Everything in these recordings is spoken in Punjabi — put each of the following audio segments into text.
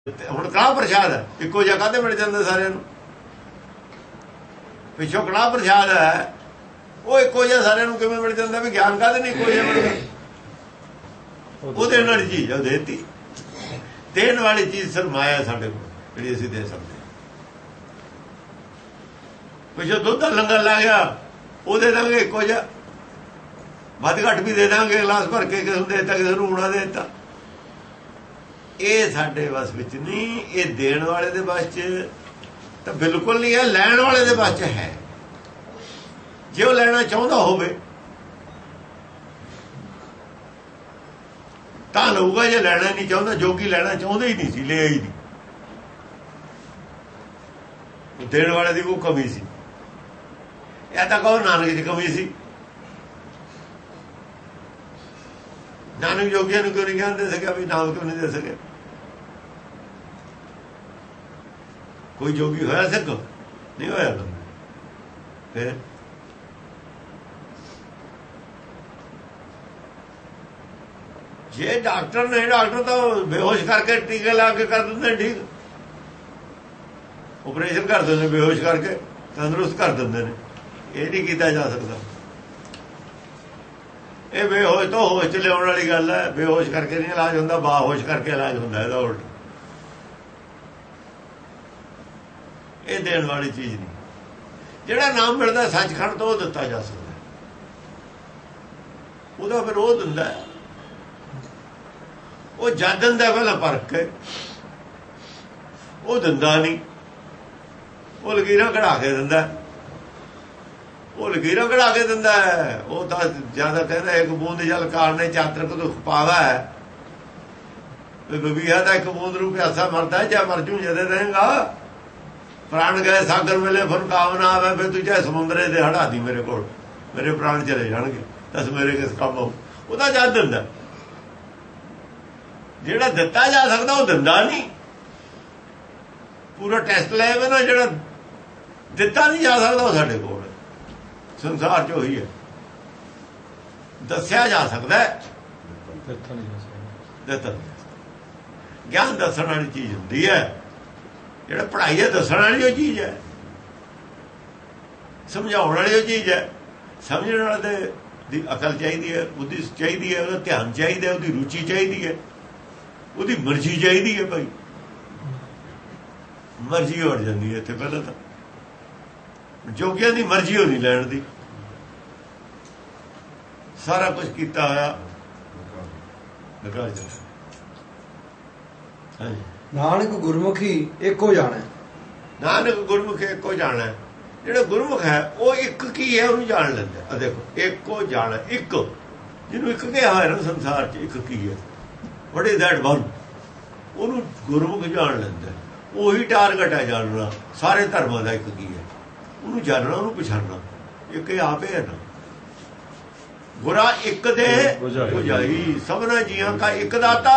ਹੁਣ ਕੜਾਹ ਪ੍ਰਸ਼ਾਦ ਹੈ, ਇੱਕੋ ਜਗ੍ਹਾ ਤੇ ਮਿਲ ਜਾਂਦਾ ਸਾਰਿਆਂ ਨੂੰ। ਪਿੱਛੋਂ ਕੜਾਹ ਪ੍ਰਸ਼ਾਦ ਹੈ, ਉਹ ਇੱਕੋ ਜਿਹਾ ਸਾਰਿਆਂ ਨੂੰ ਕਿਵੇਂ ਮਿਲ ਜਾਂਦਾ? ਵੀ ਗਿਆਨ ਕਾਹਦੇ ਨਹੀਂ ਇੱਕੋ ਜਿਹਾ ਮਿਲਦਾ? ਉਹਦੇ ਨਾਲ ਚੀਜ਼ ਉਹ ਦੇਤੀ। ਦੇਣ ਵਾਲੀ ਚੀਜ਼ ਸਰਮਾਇਆ ਸਾਡੇ ਕੋਲ, ਜਿਹੜੀ ਅਸੀਂ ਦੇ ਸਕਦੇ। ਪਿੱਛੋਂ ਦੁੱਧ ਦਾ ਲੰਗਰ ਲਾ ਗਿਆ, ਉਹ ਦੇ ਦਾਂਗੇ ਇੱਕੋ ਜਿਹਾ, ਵੱਧ ਘੱਟ ਵੀ ਦੇ ਦਾਂਗੇ, ਗਲਾਸ ਭਰ ਕੇ ਕਿਸੇ ਨੂੰ ਦੇ ਦਿੱਤਾ, ਕਿਸੇ ਨੂੰ ਹੋਣਾ ਦੇ ਦਿੱਤਾ। ਇਹ ਸਾਡੇ ਵੱਸ ਵਿੱਚ ਨਹੀਂ, ਇਹ ਦੇਣ ਵਾਲੇ ਦੇ ਵੱਸ 'ਚ ਤਾਂ ਬਿਲਕੁਲ ਨਹੀਂ ਹੈ, ਲੈਣ ਵਾਲੇ ਦੇ ਵੱਸ 'ਚ ਹੈ। ਜੇ ਉਹ ਲੈਣਾ ਚਾਹੁੰਦਾ ਹੋਵੇ ਤਾਂ ਲਊਗਾ, ਜੇ ਲੈਣਾ ਨਹੀਂ ਚਾਹੁੰਦਾ, ਜੋਗੀ ਲੈਣਾ ਚਾਹੁੰਦੇ ਹੀ ਨਹੀਂ ਸੀ, ਲਿਆ ਹੀ ਨਹੀਂ। ਦੇਣ ਵਾਲੇ ਦੀ ਉਹ ਕਮੀ ਸੀ। ਇਹ ਤਾਂ ਕਹੋ ਨਾਨਕ ਦੀ ਕਮੀ ਸੀ। ਨਾਨਕ ਜੋਗੀਆਂ ਨੂੰ ਕਿਉਂ ਨਹੀਂ ਗਿਆਨ ਦੇ ਸਕਿਆ? ਵੀ ਨਾਮ ਕਿਉਂ ਨਹੀਂ ਦੇ ਸਕਿਆ? ਕੋਈ ਜੋਗੀ ਹੋਇਆ ਸਿੱਖ? ਨਹੀਂ ਹੋਇਆ। ਫਿਰ ਜੇ ਡਾਕਟਰ ਨੇ, ਡਾਕਟਰ ਤਾਂ ਬੇਹੋਸ਼ ਕਰਕੇ ਟੀਕੇ ਲਾ ਕੇ ਕਰ ਦਿੰਦੇ ਠੀਕ, ਆਪਰੇਸ਼ਨ ਕਰ ਦਿੰਦੇ ਬੇਹੋਸ਼ ਕਰਕੇ, ਤੰਦਰੁਸਤ ਕਰ ਦਿੰਦੇ ਨੇ। ਇਹ ਨਹੀਂ ਕੀਤਾ ਜਾ ਸਕਦਾ। ਇਹ ਬੇਹੋਸ਼ ਤੋਂ ਹੋਸ਼ ਚ ਲਿਆਉਣ ਵਾਲੀ ਗੱਲ ਹੈ। ਬੇਹੋਸ਼ ਕਰਕੇ ਨਹੀਂ ਇਲਾਜ ਹੁੰਦਾ, ਬਾਹੋਸ਼ ਕਰਕੇ ਇਲਾਜ ਹੁੰਦਾ। ਇਹਦਾ ਉਲਟ। ਇਹ ਦੇਣ ਵਾਲੀ ਚੀਜ਼ ਨਹੀਂ। ਜਿਹੜਾ ਨਾਮ ਮਿਲਦਾ ਸੱਚਖੰਡ ਤੋਂ, ਉਹ ਦਿੱਤਾ ਜਾ ਸਕਦਾ। ਉਹਦਾ ਫਿਰ ਉਹ ਦਿੰਦਾ, ਉਹ ਜਦ ਦਿੰਦਾ ਪਹਿਲਾਂ ਪਰਖ ਕੇ, ਉਹ ਦਿੰਦਾ ਨਹੀਂ। ਉਹ ਲਕੀਰਾਂ ਕਢਾ ਕੇ ਦਿੰਦਾ, ਉਹ ਲਕੀਰਾਂ ਕਢਾ ਕੇ ਦਿੰਦਾ ਹੈ। ਉਹ ਤਾਂ ਜਿਆਦਾ ਕਹਿੰਦਾ ਇੱਕ ਬੂੰਦ ਜਲ ਕਾਰਨੇ ਚਾਤਰਕ ਦੁੱਖ ਪਾਵਾ ਹੈ। ਬਬੀਆ ਦਾ ਇੱਕ ਬੂੰਦ ਨੂੰ ਪਿਆਸਾ ਮਰਦਾ, ਜਾਂ ਮਰ ਜੂ ਜਦੇ ਰਹੇਗਾ। ਪ੍ਰਾਣ ਗਏ ਸਾਗਰ ਵੇਲੇ ਫਿਰ ਕਾਮਨਾ ਆਵੇ, ਫਿਰ ਤੂੰ ਚਾਹੇ ਸਮੁੰਦਰੇ ਦੇ ਹੜਾ ਦੀ ਮੇਰੇ ਕੋਲ, ਮੇਰੇ ਪ੍ਰਾਣ ਚਲੇ ਜਾਣਗੇ, ਦੱਸ ਮੇਰੇ ਕਿਸ ਕੰਮ ਆਉ? ਉਹਦਾ ਜਦ ਦਿੰਦਾ। ਜਿਹੜਾ ਦਿੱਤਾ ਜਾ ਸਕਦਾ ਉਹ ਦਿੰਦਾ ਨਹੀਂ। ਪੂਰਾ ਟੈਸਟ ਲੈ ਵੇ ਨਾ, ਜਿਹੜਾ ਦਿੱਤਾ ਨਹੀਂ ਜਾ ਸਕਦਾ ਉਹ ਸਾਡੇ ਕੋਲ ਸੰਸਾਰ 'ਚ ਉਹੀ ਹੈ। ਦੱਸਿਆ ਜਾ ਸਕਦਾ, ਦਿੱਤਾ ਗਿਆਨ ਦੱਸਣ ਵਾਲੀ ਚੀਜ਼ ਹੁੰਦੀ ਹੈ। ਜਿਹੜਾ ਪੜ੍ਹਾਈ ਹੈ ਦੱਸਣ ਵਾਲੀ ਉਹ ਚੀਜ਼ ਹੈ, ਸਮਝਾਉਣ ਵਾਲੀ ਉਹ ਚੀਜ਼ ਹੈ। ਸਮਝਣ ਵਾਲੇ ਦੀ ਅਕਲ ਚਾਹੀਦੀ ਹੈ, ਬੁੱਧੀ ਚਾਹੀਦੀ ਹੈ, ਉਹਦਾ ਧਿਆਨ ਚਾਹੀਦਾ, ਉਹਦੀ ਰੁਚੀ ਚਾਹੀਦੀ ਹੈ, ਉਹਦੀ ਮਰਜ਼ੀ ਚਾਹੀਦੀ ਹੈ। ਭਾਈ ਮਰਜ਼ੀ ਹੋ ਜਾਂਦੀ ਹੈ ਇੱਥੇ। ਪਹਿਲਾਂ ਤਾਂ ਜੋਗੀਆਂ ਦੀ ਮਰਜ਼ੀ ਹੋਣੀ ਲੈਣ ਦੀ। ਸਾਰਾ ਕੁਝ ਕੀਤਾ ਹੋਇਆ ਨਾਨਕ ਗੁਰਮੁਖੀ ਇੱਕੋ ਜਾਣਾ। ਨਾਨਕ ਗੁਰਮੁਖੀ ਇੱਕੋ ਜਾਣਾ। ਜਿਹੜਾ ਗੁਰਮੁਖ ਹੈ ਉਹ ਇੱਕ ਕੀ ਹੈ ਉਹਨੂੰ ਜਾਣ ਲੈਂਦਾ। ਆ ਦੇਖੋ, ਇੱਕੋ ਜਾਣਾ, ਇੱਕ ਜਿਹਨੂੰ ਇੱਕ ਕਿਹਾ ਹੋਇਆ ਨਾ ਸੰਸਾਰ 'ਚ, ਇੱਕ ਕੀ ਹੈ, ਵਾਟ ਇਜ਼ ਦੈਟ ਵਨ, ਉਹਨੂੰ ਗੁਰਮੁਖ ਜਾਣ ਲੈਂਦਾ। ਉਹੀ ਟਾਰਗੇਟ ਹੈ ਜਾਣਨਾ ਸਾਰੇ ਧਰਮਾਂ ਦਾ। ਇੱਕ ਕੀ ਹੈ ਉਹਨੂੰ ਜਾਣਨਾ, ਉਹਨੂੰ ਪਛਾਣਨਾ। ਇੱਕ ਇਹ ਆਪੇ ਹੈ ਨਾ। ਗੁਰਾ ਇੱਕ ਦੇ ਬੁਝਾਈ, ਸਭਨਾ ਜੀਆਂ ਦਾ ਇੱਕ ਦਾਤਾ।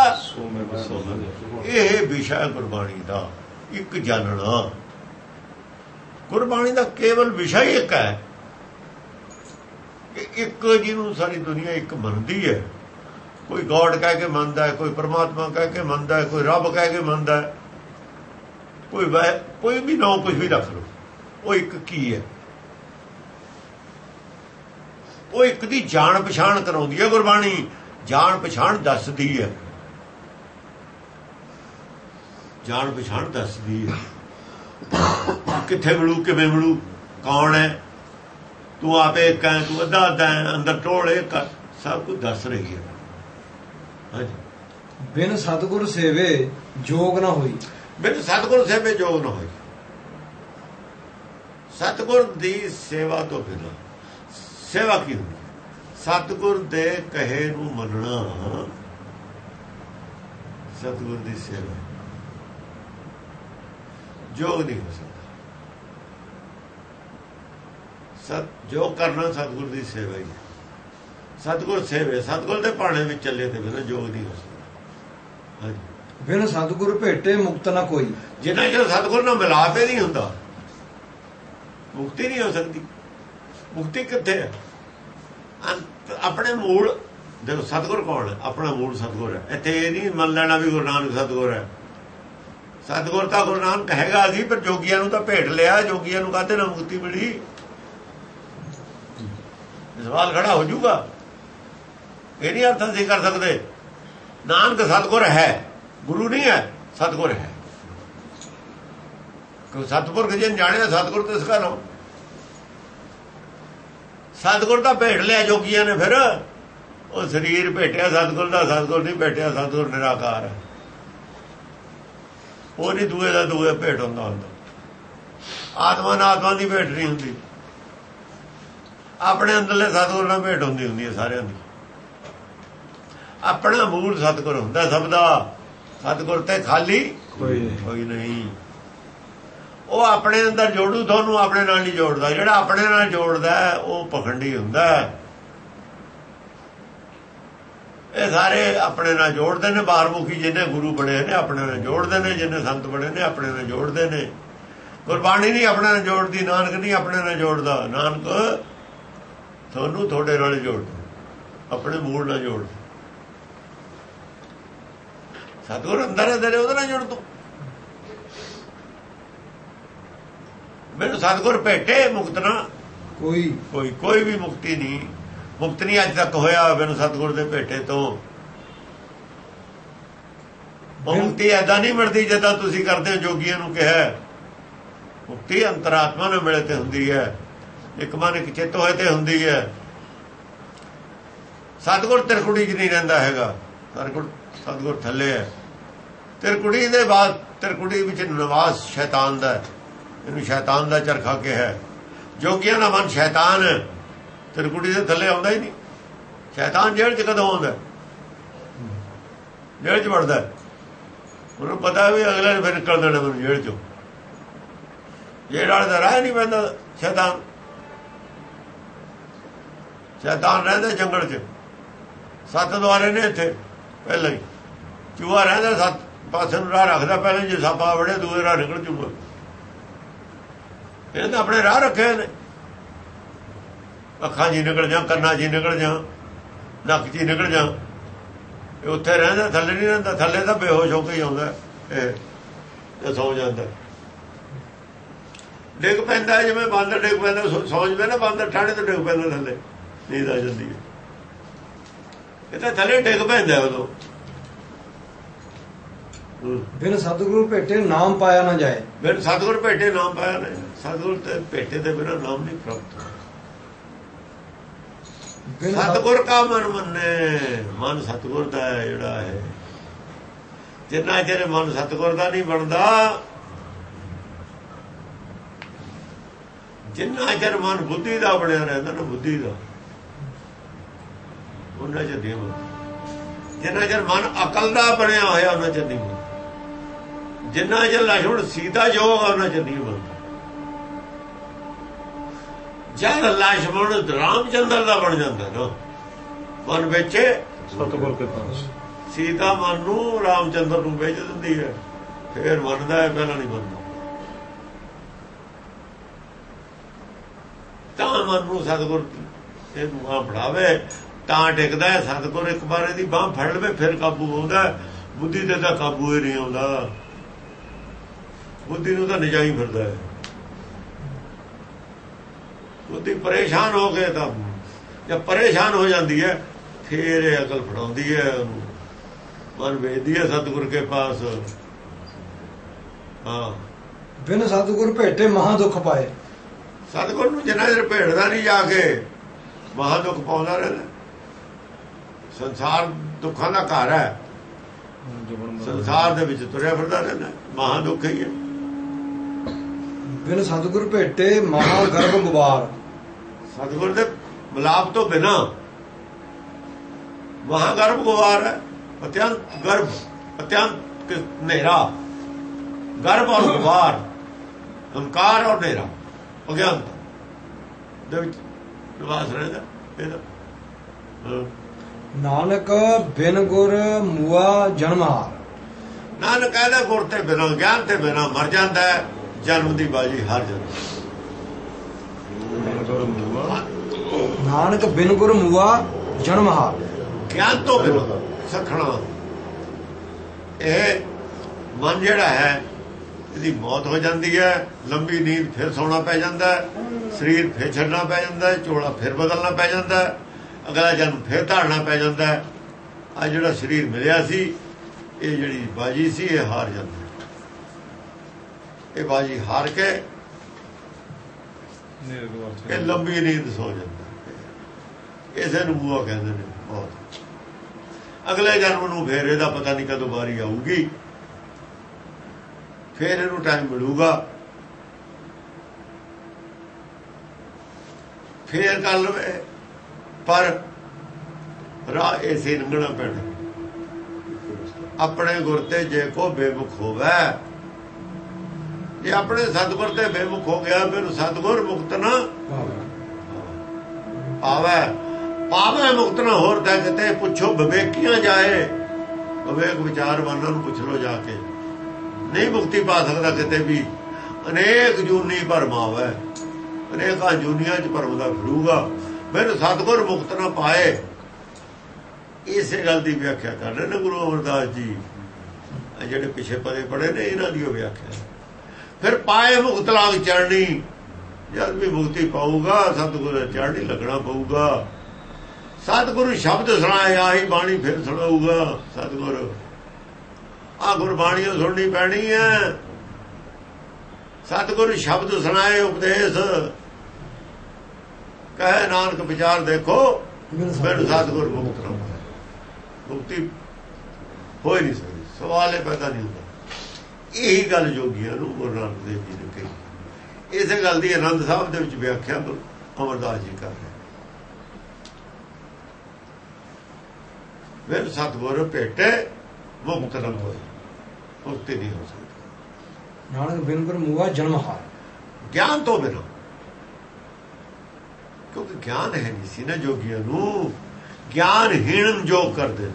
ਇਹ ਵਿਸ਼ਾ ਗੁਰਬਾਣੀ ਦਾ, ਇੱਕ ਜਾਣਨਾ। ਗੁਰਬਾਣੀ ਦਾ ਕੇਵਲ ਵਿਸ਼ਾ ਹੀ ਇੱਕ ਹੈ। ਇੱਕ ਜਿਹਨੂੰ ਸਾਰੀ ਦੁਨੀਆ ਇੱਕ ਮੰਨਦੀ ਹੈ। ਕੋਈ ਗੋਡ ਕਹਿ ਕੇ ਮੰਨਦਾ ਹੈ, ਕੋਈ ਪਰਮਾਤਮਾ ਕਹਿ ਕੇ ਮੰਨਦਾ ਹੈ, ਕੋਈ ਰੱਬ ਕਹਿ ਕੇ ਮੰਨਦਾ ਹੈ, ਕੋਈ ਵੀ ਨਾ ਕੁਝ ਵੀ ਰੱਖ ਲਓ, ਉਹ ਇੱਕ ਕੀ ਹੈ। ਉਹ ਇੱਕ ਦੀ ਜਾਣ ਪਛਾਣ ਕਰਾਉਂਦੀ ਹੈ ਗੁਰਬਾਣੀ। ਜਾਣ ਪਛਾਣ ਦੱਸਦੀ ਹੈ, ਜਾਣ ਪਛਾਣ ਦੱਸਦੀ ਹੈ। ਕਿੱਥੇ ਮਿਲੂ, ਕਿਵੇਂ ਮਿਲੂ, ਕੌਣ ਹੈ, ਤੂੰ ਆਪੇ ਇੱਕ ਹੈ, ਤੂੰ ਅੱਧਾ ਅੱਧਾ ਹੈ, ਅੰਦਰ ਟੋਲ ਇੱਕ, ਸਭ ਕੁਝ ਦੱਸ ਰਹੀ ਹੈ। ਹਾਂਜੀ। ਬਿਨ ਸਤਿਗੁਰ ਸੇਵੇ ਜੋਗ ਨਾ ਹੋਈ। ਬਿਨ ਸਤਿਗੁਰ ਸੇਵੇ ਜੋਗ ਨਾ ਹੋਈ। ਸਤਿਗੁਰ ਦੀ ਸੇਵਾ ਤੋਂ ਬਿਨਾਂ ਸੇਵਾ ਕੀ ਹੁੰਦੀ? ਸਤਿਗੁਰ ਦੇ ਕਹੇ ਨੂੰ ਮੰਨਣਾ ਸਤਿਗੁਰ ਦੀ ਸੇਵਾ। ਜੋਗ ਨਹੀਂ ਹੋ ਸਕਦਾ। ਜੋ ਕਰਨਾ ਸਤਿਗੁਰ ਦੀ ਸੇਵਾ ਹੀ ਹੈ। ਸਤਿਗੁਰ ਸੇਵੇ, ਸਤਿਗੁਰ ਦੇ ਭਾਣੇ ਵਿੱਚ ਚੱਲੇ ਤੇ ਬਿਨਾਂ ਜੋਗ ਨਹੀਂ ਹੋ ਸਕਦਾ। ਹਾਂਜੀ। ਬਿਨ ਸਤਿਗੁਰ ਭੇਟੇ ਮੁਕਤ ਨਾ ਕੋਈ। ਜਿੰਨਾ ਚਿਰ ਸਤਿਗੁਰ ਨਾਲ ਮਿਲਾਪ ਹੀ ਨਹੀਂ ਹੁੰਦਾ, ਮੁਕਤੀ ਨਹੀਂ ਹੋ ਸਕਦੀ। ਮੁਕਤੀ ਕਿੱਥੇ ਹੈ? ਆਪਣੇ ਮੂਲ ਦੇਖੋ। ਸਤਿਗੁਰ ਕੌਣ ਹੈ? ਆਪਣਾ ਮੂਲ ਸਤਿਗੁਰ ਹੈ। ਇੱਥੇ ਇਹ ਨਹੀਂ ਮੰਨ ਲੈਣਾ ਵੀ ਗੁਰੂ ਨਾਨਕ ਸਤਿਗੁਰ ਹੈ। ਸਤਿਗੁਰ ਤਾਂ ਗੁਰੂ ਨਾਨਕ ਹੈਗਾ ਸੀ, ਪਰ ਜੋਗੀਆਂ ਨੂੰ ਤਾਂ ਭੇਟ ਲਿਆ। ਜੋਗੀਆਂ ਨੂੰ ਕਾਹਦੇ ਨਾਲ ਮੁਕਤੀ ਮਿਲੀ? ਸਵਾਲ ਖੜਾ ਹੋ ਜਾਊਗਾ। ਇਹ ਨਹੀਂ ਅਰਥ ਅਸੀਂ ਕਰ ਸਕਦੇ। ਨਾਨਕ ਸਤਿਗੁਰ ਹੈ, ਗੁਰੂ ਨਹੀਂ ਹੈ, ਸਤਿਗੁਰ ਹੈ। ਕਿਉਂ? ਸਤਿਪੁਰਖ ਜਿਹਨ ਜਾਣਿਆ ਸਤਿਗੁਰ ਤੇ ਸਿਖਾ ਲਓ। ਸਤਿਗੁਰ ਦਾ ਭੇਟ ਲਿਆ ਜੋਗੀਆਂ ਨੇ। ਫਿਰ ਉਹ ਸਰੀਰ ਭੇਟਿਆ ਸਤਿਗੁਰ ਦਾ, ਸਤਿਗੁਰ ਨਹੀਂ ਭੇਟਿਆ। ਸਤਿਗੁਰ ਨਿਰਾਕਾਰ ਹੈ, ਉਹ ਨਹੀਂ ਦੂਏ ਦਾ ਦੂਏ ਭੇਟ ਹੁੰਦਾ। ਆਤਮਾ ਨਾਲ ਆਤਮਾ ਦੀ ਭੇਟ ਨਹੀਂ ਹੁੰਦੀ, ਆਪਣੇ ਅੰਦਰਲੇ ਸਤਿਗੁਰ ਨਾਲ ਭੇਟ ਹੁੰਦੀ ਹੈ ਸਾਰਿਆਂ ਦੀ। ਆਪਣਾ ਮੂਲ ਸਤਿਗੁਰ ਹੁੰਦਾ ਸਭ ਦਾ। ਸਤਿਗੁਰ ਤੇ ਖਾਲੀ ਕੋਈ ਨਹੀਂ। ਉਹ ਆਪਣੇ ਅੰਦਰ ਜੋੜੂ, ਤੁਹਾਨੂੰ ਆਪਣੇ ਨਾਲ ਨਹੀਂ ਜੋੜਦਾ। ਜਿਹੜਾ ਆਪਣੇ ਨਾਲ ਜੋੜਦਾ ਉਹ ਪਖੰਡੀ ਹੁੰਦਾ। ਇਹ ਸਾਰੇ ਆਪਣੇ ਨਾਲ ਜੋੜਦੇ ਨੇ। ਬਾਹਰਮੁਖੀ ਜਿਹਨੇ ਗੁਰੂ ਬਣੇ ਨੇ ਆਪਣੇ ਨਾਲ ਜੋੜਦੇ ਨੇ, ਜਿਹਨੇ ਸੰਤ ਬਣੇ ਨੇ ਆਪਣੇ ਨਾਲ ਜੋੜਦੇ ਨੇ। ਗੁਰਬਾਣੀ ਨਹੀਂ ਆਪਣੇ ਨਾਲ ਜੋੜਦੀ, ਨਾਨਕ ਨਹੀਂ ਆਪਣੇ ਨਾਲ ਜੋੜਦਾ। ਨਾਨਕ ਤੁਹਾਨੂੰ ਤੁਹਾਡੇ ਨਾਲ ਜੋੜਦਾ, ਆਪਣੇ ਮੂਲ ਨਾਲ ਜੋੜਦਾ। ਸਤਿਗੁਰ ਅੰਦਰ ਹੈ ਤੇਰੇ, ਉਹਦੇ ਨਾਲ ਜੁੜ ਤੂੰ। ਮੈਨੂੰ ਸਤਿਗੁਰ ਭੇਟੇ ਮੁਕਤ ਨਾ ਕੋਈ ਵੀ ਮੁਕਤੀ ਨਹੀਂ। ਮੁਕਤ ਨਹੀਂ ਅੱਜ ਤੱਕ ਹੋਇਆ ਮੈਨੂੰ ਸਤਿਗੁਰ ਦੇ ਭੇਟੇ ਤੋਂ। ਉਹ ਮੁਕਤੀ ਏਦਾਂ ਨਹੀਂ ਮਿਲਦੀ ਜਿੱਦਾਂ ਤੁਸੀਂ ਕਰਦੇ ਹੋ। ਜੋਗੀਆਂ ਨੂੰ ਕਿਹਾ ਮੁਕਤੀ ਅੰਤਰਾਤਮਾ ਨੂੰ ਮਿਲੇ ਤੇ ਹੁੰਦੀ ਹੈ, ਇੱਕ ਮਨ ਇੱਕ ਚਿੱਤ ਹੋਏ ਤੇ ਹੁੰਦੀ ਹੈ। ਸਤਿਗੁਰ ਤਿਰਕੁੜੀ 'ਚ ਨਹੀਂ ਰਹਿੰਦਾ ਹੈਗਾ। ਸਤਿਗੁਰ ਥੱਲੇ ਹੈ। ਤਿਰਕੁੜੀ ਦੇ ਬਾਅਦ ਤਿਰਕੁੜੀ ਵਿੱਚ ਨਿਵਾਸ ਸ਼ੈਤਾਨ ਦਾ। ਇਹਨੂੰ ਸ਼ੈਤਾਨ ਦਾ ਚਰਖਾ ਕਿਹਾ। ਜੋਗੀਆਂ ਦਾ ਮਨ ਸ਼ੈਤਾਨ ਹੈ, ਤਿਰਕੁੜੀ ਦੇ ਥੱਲੇ ਆਉਂਦਾ ਹੀ ਨਹੀਂ। ਸ਼ੈਤਾਨ ਜੇਲ੍ਹ 'ਚ ਕਦੋਂ ਆਉਂਦਾ? ਜੇਲ੍ਹ 'ਚ ਵੜਦਾ। ਉਹਨੂੰ ਪਤਾ ਵੀ ਅਗਲੇ ਨੇ ਫਿਰ ਨਿਕਲ ਦੇਣਾ ਮੈਨੂੰ ਜੇਲ੍ਹ 'ਚੋਂ। ਜੇਲ੍ਹ ਵਾਲੇ ਦਾ ਰਾਹ ਨਹੀਂ ਪੈਂਦਾ। ਸ਼ੈਤਾਨ ਰਹਿੰਦਾ ਜੰਗਲ 'ਚ। 7 ਦੁਆਰੇ ਨੇ ਇੱਥੇ ਪਹਿਲਾਂ ਹੀ। ਚੂਹਾ ਰਹਿੰਦਾ 7 ਪਾਸੇ ਨੂੰ ਰਾਹ ਰੱਖਦਾ। ਪਹਿਲਾਂ ਜੇ ਸੱਪ ਆ ਵੜੇ ਦੂਏ ਰਾਹ ਨਿਕਲ ਜੂਗਾ। ਇਹ ਤਾਂ ਆਪਣੇ ਰਾਹ ਰੱਖੇ ਨੇ। ਅੱਖਾਂ 'ਚ ਨਿਕਲ ਜਾ, ਕੰਨਾਂ 'ਚ ਨਿਕਲ ਜਾ, ਨੱਕ 'ਚ ਨਿਕਲ ਜਾ। ਇਹ ਉੱਥੇ ਰਹਿੰਦਾ, ਥੱਲੇ ਨਹੀਂ ਰਹਿੰਦਾ। ਥੱਲੇ ਤਾਂ ਬੇਹੋਸ਼ ਹੋ ਕੇ ਹੀ ਆਉਂਦਾ। ਇਹ ਸੌ ਜਾਂਦਾ, ਡਿੱਗ ਪੈਂਦਾ। ਜਿਵੇਂ ਬਾਂਦਰ ਡਿੱਗ ਪੈਂਦਾ, ਸੌਂ ਜਵੇ ਨਾ ਬਾਂਦਰ, ਠਾਣੇ ਤੋਂ ਡਿੱਗ ਪੈਂਦਾ ਥੱਲੇ, ਨੀਂਦ ਆ ਜਾਂਦੀ ਹੈ। ਇਹ ਤਾਂ ਥੱਲੇ ਡਿੱਗ ਪੈਂਦਾ ਉਦੋਂ। ਬਿਨ ਸਤਿਗੁਰੂ ਭੇਟੇ ਨਾਮ ਪਾਇਆ ਨਾ ਜਾਏ। ਬਿਨ ਸਤਿਗੁਰ ਭੇਟੇ ਨਾਮ ਪਾਇਆ ਨਾ। ਸਤਿਗੁਰ ਤੇ ਭੇਟੇ ਦੇ ਬਿਨਾਂ ਨਾਮ ਨਹੀਂ ਪ੍ਰਾਪਤ। ਸਤਿਗੁਰ ਕਾ ਮਨ ਮੰਨੇ। ਮਨ ਸਤਿਗੁਰ ਦਾ ਹੈ ਜਿਹੜਾ ਹੈ। ਜਿੰਨਾ ਚਿਰ ਮਨ ਸਤਿਗੁਰ ਦਾ ਨਹੀਂ ਬਣਦਾ, ਜਿੰਨਾ ਚਿਰ ਮਨ ਬੁੱਧੀ ਦਾ ਬਣਿਆ ਰਹਿੰਦਾ ਨਾ, ਬੁੱਧੀ ਦਾ, ਉਹਨਾਂ ਚਿਰ ਨਹੀਂ ਬਣਦਾ। ਜਿੰਨਾ ਚਿਰ ਮਨ ਅਕਲ ਦਾ ਬਣਿਆ ਹੋਇਆ ਉਹਨਾਂ ਚਿਰ ਨਹੀਂ ਬਣਦਾ। ਜਿੰਨਾ ਚਿਰ ਲక్ష్మణ ਸੀਤਾ ਜੋਗ ਉਹਨਾਂ ਚਿਰ ਨਹੀਂ ਬਣਦਾ। ਜਦ ਲక్ష్మణ ਰਾਮਚੰਦਰ ਦਾ ਬਣ ਜਾਂਦਾ ਨਾ ਮਨ ਵਿੱਚ, ਸਤਿਗੁਰ ਕੇ ਪਾਸ ਸੀਤਾ ਮਨ ਨੂੰ ਰਾਮਚੰਦਰ ਨੂੰ ਵੇਚ ਦਿੰਦੀ ਹੈ। ਫੇਰ ਮੰਨਦਾ ਹੈ, ਪਹਿਲਾਂ ਨਹੀਂ ਮੰਨਦਾ। ਤਾਂ ਮਨ ਨੂੰ ਸਤਿਗੁਰ ਇਹਨੂੰ ਆ ਫੜਾਵੇ ਤਾਂ ਟਿਕਦਾ ਹੈ। ਸਤਿਗੁਰ ਇੱਕ ਵਾਰ ਇਹਦੀ ਬਾਂਹ ਫੜ ਲਵੇ ਫਿਰ ਕਾਬੂ ਆਉਂਦਾ। ਬੁੱਧੀ ਤੇ ਤਾਂ ਕਾਬੂ ਹੀ ਨਹੀਂ ਆਉਂਦਾ। ਬੁੱਧੀ ਨੂੰ ਤਾਂ ਨਜਾਈ ਫਿਰਦਾ ਹੈ। ਬੁੱਧੀ ਪਰੇਸ਼ਾਨ ਹੋ ਕੇ ਤਾਂ ਜਦ ਪਰੇਸ਼ਾਨ ਹੋ ਜਾਂਦੀ ਹੈ ਫੇਰ ਇਹ ਅਕਲ ਫੜਾਉਂਦੀ ਹੈ ਉਹਨੂੰ। ਮਨ ਵੇਚਦੀ ਹੈ ਸਤਿਗੁਰ ਕੇ ਪਾਸ। ਹਾਂ, ਬਿਨ ਸਤਿਗੁਰ ਭੇਟੇ ਮਹਾ ਦੁੱਖ ਪਾਏ। ਸਤਿਗੁਰ ਨੂੰ ਜਿੰਨਾ ਚਿਰ ਭੇਟਦਾ ਨਹੀਂ ਜਾ ਕੇ ਮਹਾ ਦੁੱਖ ਪਾਉਂਦਾ ਰਹਿੰਦਾ। ਸੰਸਾਰ ਦੁੱਖਾਂ ਦਾ ਘਰ ਹੈ। ਸੰਸਾਰ ਦੇ ਵਿੱਚ ਤੁਰਿਆ ਫਿਰਦਾ ਰਹਿੰਦਾ, ਮਹਾ ਦੁੱਖ ਹੀ ਹੈ। ਬਿਨ ਸਤਿਗੁਰ ਭੇਟੇ ਮਹਾ ਗਰਭ ਗੁਬਾਰ। ਸਤਿਗੁਰ ਦੇ ਮਿਲਾਪ ਤੋਂ ਬਿਨਾਂ ਮਹਾ ਗਰਭ ਗੁਬਾਰ ਹੈ। ਅਤਿਅੰਤ ਗਰਭ, ਅਤਿਅੰਤ ਹਨੇਰਾ। ਗਰਭ ਔਰ ਗੁਬਾਰ, ਹੰਕਾਰ ਔਰ ਹਨੇਰਾ, ਅਗਿਆਨਤਾ ਦੇ ਵਿੱਚ ਨਿਵਾਸ ਰਹਿੰਦਾ ਇਹਦਾ। ਨਾਨਕ ਬਿਨ ਗੁਰ ਮੁਆ ਜਨਮ ਹਾਰ। ਨਾਨਕ ਕਹਿੰਦਾ ਗੁਰ ਤੇ ਬਿਨਾਂ, ਗਿਆਨ ਤੇ ਬਿਨਾਂ ਮਰ ਜਾਂਦਾ ਹੈ। ਜਨਮ ਦੀ ਬਾਜੀ ਹਰ ਜਨਮ। ਨਾਨਕ ਬਿਨ ਗੁਰ ਮੁਆ ਜਨਮ ਹਾਰ। ਗਿਆਨ ਤੋਂ ਬਿਨਾਂ ਸਖਣਾ। ਇਹ ਮਨ ਜਿਹੜਾ ਹੈ ਇਹਦੀ ਮੌਤ ਹੋ ਜਾਂਦੀ ਹੈ, ਲੰਬੀ ਨੀਂਦ, ਫਿਰ ਸੌਣਾ ਪੈ ਜਾਂਦਾ, ਸਰੀਰ ਫਿਰ ਛੱਡਣਾ ਪੈ ਜਾਂਦਾ, ਝੋਲਾ ਫਿਰ ਬਦਲਣਾ ਪੈ ਜਾਂਦਾ, ਅਗਲਾ ਜਨਮ ਫਿਰ ਧਾਰਨਾ ਪੈ ਜਾਂਦਾ। ਆ ਜਿਹੜਾ ਸਰੀਰ ਮਿਲਿਆ ਸੀ, ਇਹ ਜਿਹੜੀ ਬਾਜੀ ਸੀ, ਇਹ ਹਾਰ ਜਾਂਦੀ। ਇਹ ਬਾਜੀ ਹਾਰ ਕੇ ਇਹ ਲੰਬੀ ਨੀਂਦ ਸੋ ਜਾਂਦਾ। ਇਸੇ ਨੂੰ ਬੂਆ ਕਹਿੰਦੇ ਨੇ ਬਹੁਤ। ਅਗਲੇ ਜਨਮ ਨੂੰ ਫੇਰ ਇਹਦਾ ਪਤਾ ਨਹੀਂ ਕਦੋਂ ਵਾਰੀ ਆਊਗੀ, ਫੇਰ ਇਹਨੂੰ ਟਾਈਮ ਮਿਲੂਗਾ, ਫੇਰ ਕਰ ਲਵੇ, ਪਰ ਰਾਹ ਇਸੇ ਲੰਘਣਾ ਪੈਣਾ। ਆਪਣੇ ਗੁਰ ਤੇ ਜੇ ਕੋ ਬੇਮੁਖ ਹੋਵੇ, ਜੇ ਆਪਣੇ ਸਤਿਗੁਰ ਤੇ ਬੇਮੁਖ ਹੋ ਗਿਆ, ਫਿਰ ਸਤਿਗੁਰ ਮੁਕਤ ਨਾ ਪਾਵੇ ਮੁਕਤ ਨਾ ਹੋਰ ਤਾਂ ਕਿਤੇ। ਪੁੱਛੋ ਵਿਵੇਕੀਆਂ ਜਾਏ, ਵਿਵੇਕ ਵਿਚਾਰਵਾਨਾਂ ਨੂੰ ਪੁੱਛ ਲੋ ਜਾ ਕੇ, ਨਹੀਂ ਮੁਕਤੀ ਪਾ ਸਕਦਾ ਕਿਤੇ ਵੀ। ਅਨੇਕ ਜੂਨੀ ਭਰਮਾਵੇ, ਅਨੇਕਾਂ ਜੂਨੀਆਂ ਚ ਭਰਮਦਾ ਫਿਰੂਗਾ, ਫਿਰ ਸਤਿਗੁਰ ਮੁਕਤ ਨਾ ਪਾਏ। ਇਸੇ ਗੱਲ ਦੀ ਵਿਆਖਿਆ ਕਰ ਰਹੇ ਨੇ ਗੁਰੂ ਅਮਰਦਾਸ ਜੀ, ਜਿਹੜੇ ਪਿੱਛੇ ਪਦੇ ਪੜੇ ਨੇ, ਇਹਨਾਂ ਦੀ ਉਹ ਵਿਆਖਿਆ। ਫਿਰ ਪਾਏ ਮੁਕਤ ਲਾਗ ਚੜਨੀ, ਜਦ ਵੀ ਮੁਕਤੀ ਪਾਊਗਾ ਸਤਿਗੁਰੂ ਚੜ੍ਹਨੀ ਲੱਗਣਾ ਪਊਗਾ। ਸਤਿਗੁਰੂ ਸ਼ਬਦ ਸੁਣਾਏ, ਆਹੀ ਬਾਣੀ ਫਿਰ ਸੁਣਾਊਗਾ ਸਤਿਗੁਰੂ। ਆ ਗੁਰਬਾਣੀ ਸੁਣਨੀ ਪੈਣੀ ਹੈ। ਸਤਿਗੁਰੂ ਸ਼ਬਦ ਸੁਣਾਏ, ਉਪਦੇਸ਼ ਕਹੇ ਨਾਨਕ ਵਿਚਾਰ ਦੇਖੋ, ਮੈਨੂੰ ਸਤਿਗੁਰੂ ਮੁਕਤ ਨਾ। ਮੁਕਤੀ ਹੋ ਹੀ ਨਹੀਂ ਸਕਦੀ, ਸਵਾਲ ਇਹ ਪੈਦਾ ਨਹੀਂ ਹੁੰਦਾ। ਇਹੀ ਗੱਲ ਜੋਗੀਆਂ ਨੂੰ ਗੁਰੂ ਨਾਨਕ ਦੇਵ ਜੀ ਨੇ ਕਹੀ। ਇਸੇ ਗੱਲ ਦੀ ਆਨੰਦ ਸਾਹਿਬ ਦੇ ਵਿੱਚ ਵਿਆਖਿਆ ਅਮਰਦਾਸ ਜੀ ਕਰ ਰਹੇ। ਫਿਰ ਸਤਿਗੁਰ ਭੇਟੇ ਮੁਕਤ ਨਾ ਹੋਏ, ਮੁਕਤੀ ਨਹੀਂ ਹੋ ਸਕਦੀ। ਨਾਨਕ ਬਿਨ ਗੁਰ ਮੂਆ ਜਨਮ ਹਾਰ, ਗਿਆਨ ਤੋਂ ਬਿਨਾਂ। ਕਿਉਂਕਿ ਗਿਆਨ ਹੈ ਨਹੀਂ ਸੀ ਨਾ ਜੋਗੀਆਂ ਨੂੰ, ਗਿਆਨਹੀਣ ਜੋਗ ਕਰਦੇ ਨੇ।